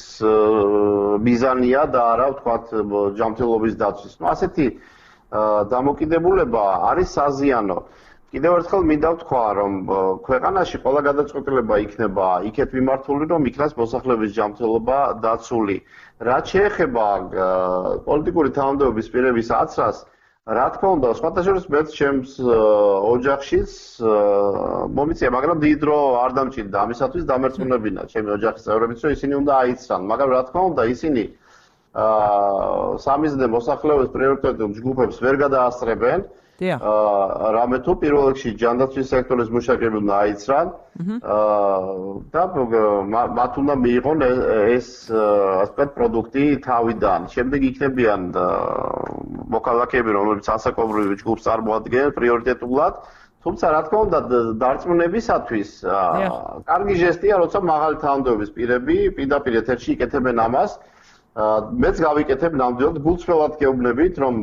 მიზანია და არა ვთქვათ ჯანმრთელობის დაცვის. ნუ ასეთი დამოკიდებულება არის საზიანო. კიდევ ერთხელ მინდა ვთქვა, რომ ქვეყანაში ყველა გადაწყვეტილება იქნება იქეთ მიმართული, რომ იქნას მოსახლეობის ჯანმრთელობა დაცული. რაც შეეხება პოლიტიკური თანამდებობის პირების აცრას, რა თქმა უნდა, სხვათა შორის მეც ჩემს ოჯახშიც მომიწია, მაგრამ დიდ დრო არ დამჭირდა ამისათვის დამერწმუნებინა ჩემი ოჯახის წევრებიც, რომ ისინი უნდა აიცრან, მაგრამ რა თქმა უნდა, ისინი სამიზნე მოსახლეობის პრიორიტეტულ ჯგუფებს ვერ გადაასწრებენ. რამე თუ პირველ რიგში ჯანდაცვის სექტორის მუშაკები უნდა აიცრან და მათ უნდა მიიღონ ეს ასე ვთქვათ პროდუქტი თავიდან. შემდეგ იქნებიან მოქალაქეები, რომლებიც ასაკობრივ ჯგუფს წარმოადგენენ პრიორიტეტულად. თუმცა რა თქმა უნდა დარწმუნებისათვის კარგი ჟესტია, როცა მაღალი თანამდებობის პირები პირდაპირ ეთერში იკეთებენ ამას. მეც გავიკეთებ ნამდვილად გულწრფელად გეუბნებით, რომ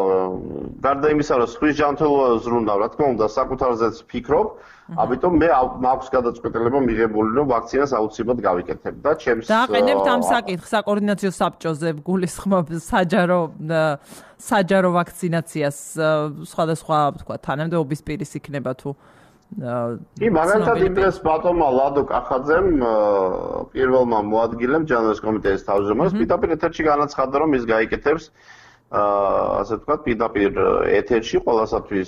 გარდა იმისა, რომ სხვის ჯანმრთელობას ზრუნავ, რა თქმა უნდა, საკუთარზეც ფიქრობ, ამიტომ მე მაქვს გადაწყვეტილება მიღებული, რომ ვაქცინას აუცილებლად გავიკეთებ და ჩემს დააყენებთ ამ საკითხს საკოორდინაციო საბჭოზე გულისხმობ საჯარო საჯარო ვაქცინაციას სხვადასხვა, თქვა, თანამდებობის პირის იქნება თუ კი, მაგალითად იმდრეს ბატონმა ლადო კახაძემ პირველმა მოადგილემ ჯანდაცვის კომიტეტის თავმჯდომარეს პირდაპირ ეთერში განაცხადა, რომ ის გაიკეთებს ასე ვთქვათ პირდაპირ ეთერში ყველასათვის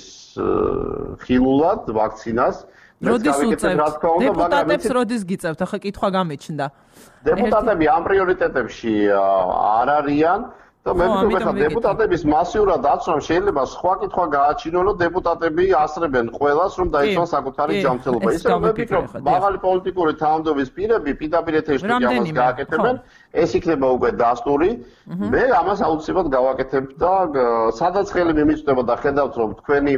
ხილულად ვაქცინას. როდის უწევთ? დეპუტატებს როდის გიწევთ? ახლა კითხვა გამიჩნდა. დეპუტატები ამ პრიორიტეტებში არ არიან. და მე ვიტყვი ხა დეპუტატების მასიურად აცნამ შეიძლება სხვა კითხვა გააჩინონ, რომ დეპუტატები ასრებენ ყველას, რომ დაიცვან საკუთარი ჯანმრთელობა. ისე რომ მე ვფიქრობ, მაღალი პოლიტიკური თანამდებობის პირები პირდაპირ ეთერში ამას გააკეთებენ, ეს იქნება უკვე დასტური. მე ამას აუცილებლად გავაკეთებ და სადაც ხელი მიმიწვდება და ხედავთ, რომ თქვენი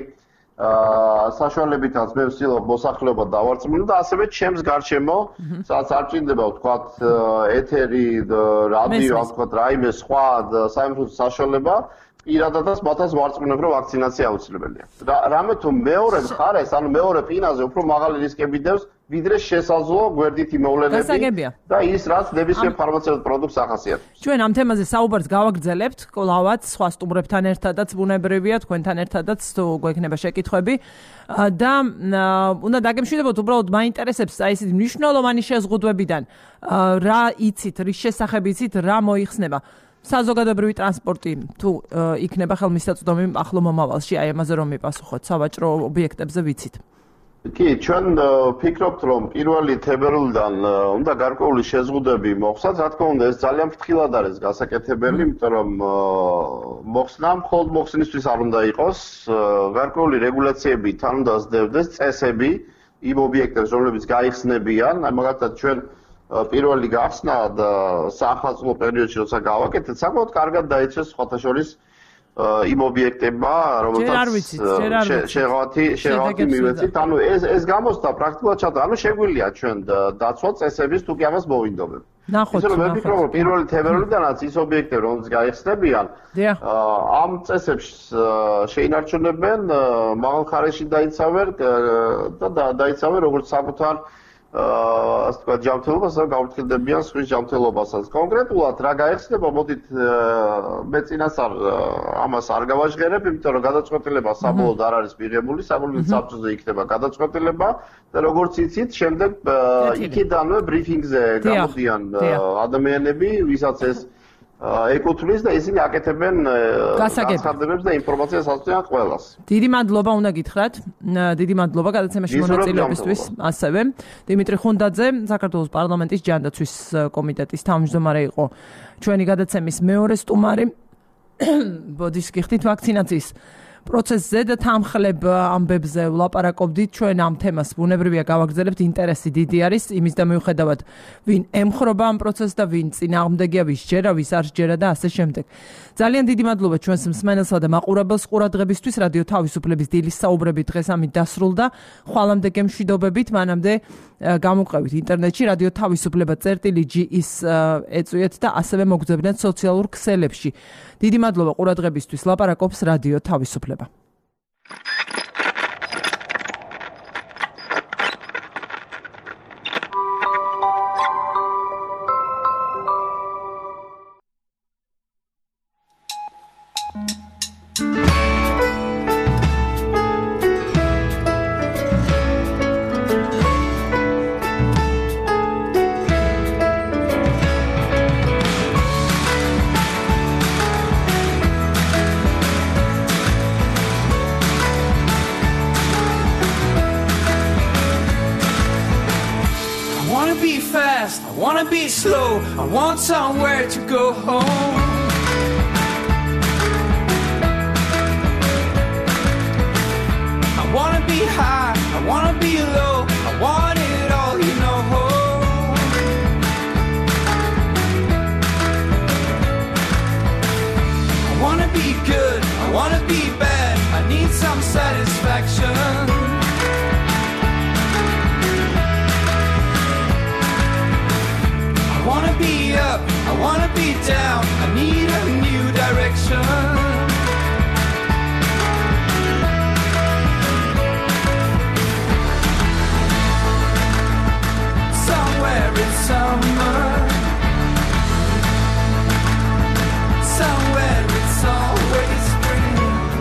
საშუალებითაც მე ვცდილობ მოსახლეობა დავარწმუნო და ასევე ჩემს გარშემო, სადაც არ ჭირდება ვთქვათ ეთერი, რადიო, ვთქვათ რაიმე სხვა საინფორმაციო საშუალება, პირადადაც მათაც ვარწმუნებ, რომ ვაქცინაცია აუცილებელია. რამე თუ მეორე მხარეს, ანუ მეორე ფინაზე უფრო მაღალი რისკები დევს, ვიდრე შესაძლო გვერდითი მოვლენები და ის რაც ნებისმიერ ფარმაცევტულ პროდუქტს ახასიათებს. ჩვენ ამ თემაზე საუბარს გავაგრძელებთ, კლავაც სხვა სტუმრებთან ერთადაც ბუნებრივია, თქვენთან ერთადაც თუ გვექნება შეკითხვები და უნდა დაგემშვიდობოთ, უბრალოდ მაინტერესებს აი ესეთი მნიშვნელოვანი შეზღუდვებიდან რა იცით, რის შესახებ იცით, რა მოიხსნება. საზოგადოებრივი ტრანსპორტი თუ იქნება ხელმისაწვდომი ახლო მომავალში, აი ამაზე რომ მიპასუხოთ, სავაჭრო ობიექტებზე ვიცით. კი, ჩვენ ვფიქრობთ, რომ პირველი თებერვლიდან უნდა გარკვეული შეზღუდვები მოხსნათ, რა თქმა უნდა, ეს ძალიან ფრთხილად არის გასაკეთებელი, იმიტომ რომ მოხსნა მხოლოდ მოხსნისთვის არ უნდა იყოს, გარკვეული რეგულაციები თან უნდა სდევდეს, წესები იმ ობიექტებს, რომლებიც გაიხსნებიან, აი მაგალითად ჩვენ პირველი გახსნა და საახალწლო პერიოდში როცა გავაკეთეთ, საკმაოდ კარგად დაიცეს სხვათა შორის იმ ობიექტებმა, რომელთაც შეღავათი შეღავათი მივეცით, ანუ ეს ეს გამოსდა პრაქტიკულად ჩატა, ანუ შეგვიძლია ჩვენ დაცვა წესების თუ კი ამას მოვინდობებ. ნახოთ. ისე რომ მე ვფიქრობ, რომ პირველი თებერვლიდანაც ის ობიექტები, რომელსაც გაიხსნებიან, ამ წესებს შეინარჩუნებენ, მაღალხარისში დაიცავენ და დაიცავენ როგორც საკუთარ ასე ვთქვათ, ჯანმრთელობას და გავფრთხილდებიან სხვის ჯანმრთელობასაც. კონკრეტულად რა გაიხსნება, მოდით მე წინასწარ ამას არ გავაჟღერებ, იმიტომ რომ გადაწყვეტილება საბოლოოდ არ არის მიღებული, საბოლოოდ საბჭოზე იქნება გადაწყვეტილება და როგორც იცით, შემდეგ იქიდანვე ბრიფინგზე გამოდიან ადამიანები, ვისაც ეს ეკუთვნის და ისინი აკეთებენ გასაგებებს და ინფორმაციას ასწრიან ყველას. დიდი მადლობა უნდა გითხრათ. დიდი მადლობა გადაცემაში მონაწილეობისთვის. ასევე დიმიტრი ხუნდაძე, საქართველოს პარლამენტის ჯანდაცვის კომიტეტის თავმჯდომარე იყო ჩვენი გადაცემის მეორე სტუმარი. ბოდის გიხდით ვაქცინაციის პროცესზე და თანხლებ ამბებზე ვლაპარაკობდით. ჩვენ ამ თემას ბუნებრივია გავაგრძელებთ, ინტერესი დიდი არის იმის და მიუხედავად ვინ ემხრობა ამ პროცესს და ვინ წინააღმდეგია, ვის ჯერა, ვის არ ჯერა და ასე შემდეგ. ძალიან დიდი მადლობა ჩვენს მსმენელსა და მაყურებელს ყურადღებისთვის. რადიო თავისუფლების დილის საუბრები დღეს ამით დასრულდა. ხვალამდე გემშვიდობებით, მანამდე გამოგვყევით ინტერნეტში რადიო თავისუფლება წერტილი ჯი ის ეწვიეთ და ასევე მოგძებნეთ სოციალურ ქსელებში. დიდი მადლობა ყურადღებისთვის. ლაპარაკობს რადიო თავისუფლება. Slow, I want somewhere to go home. I wanna be high, I wanna be low, I want it all, you know. I wanna be good, I wanna be bad, I need some satisfaction. I wanna be up, I wanna be down, I need a new direction. Somewhere in summer, somewhere it's always spring.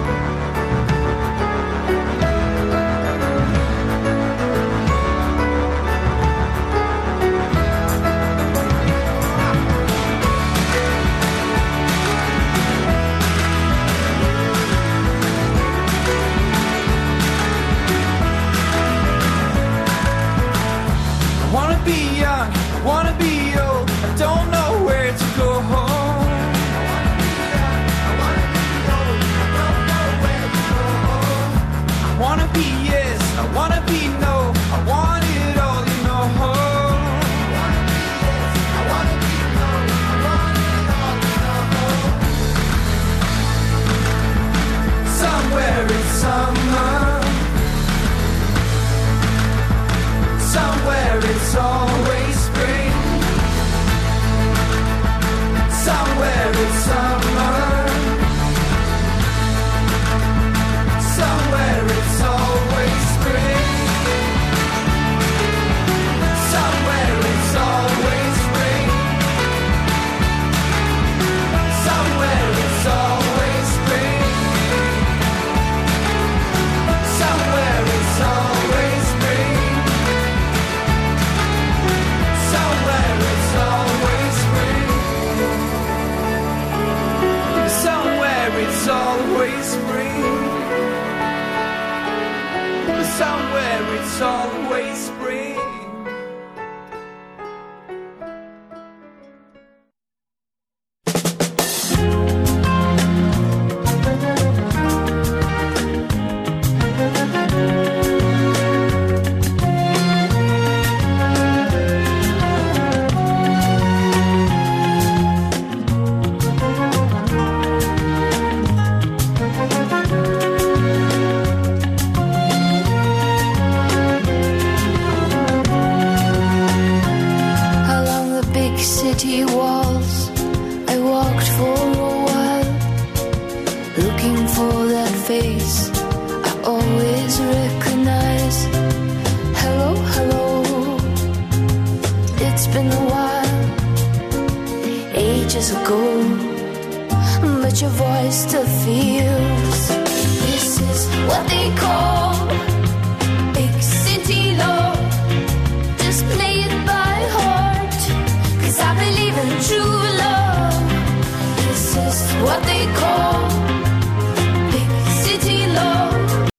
I wanna be young, I wanna be old, I don't know where to go home. I wanna be young, I wanna be old, I don't know where to go home. I wanna be yes, I wanna be no, I want it all, you know. I wanna be yes, I wanna be no, I want it all, you know. Somewhere in summer, somewhere it's always spring. Somewhere it's summer. Somewhere it's always spring. Somewhere it's always spring. Somewhere it's always spring. Somewhere it's always spring. Somewhere it's always spring. Somewhere it's always spring. Somewhere it's always spring. always recognize. Hello, hello. It's been a while, ages ago, but your voice still feels. This is what they call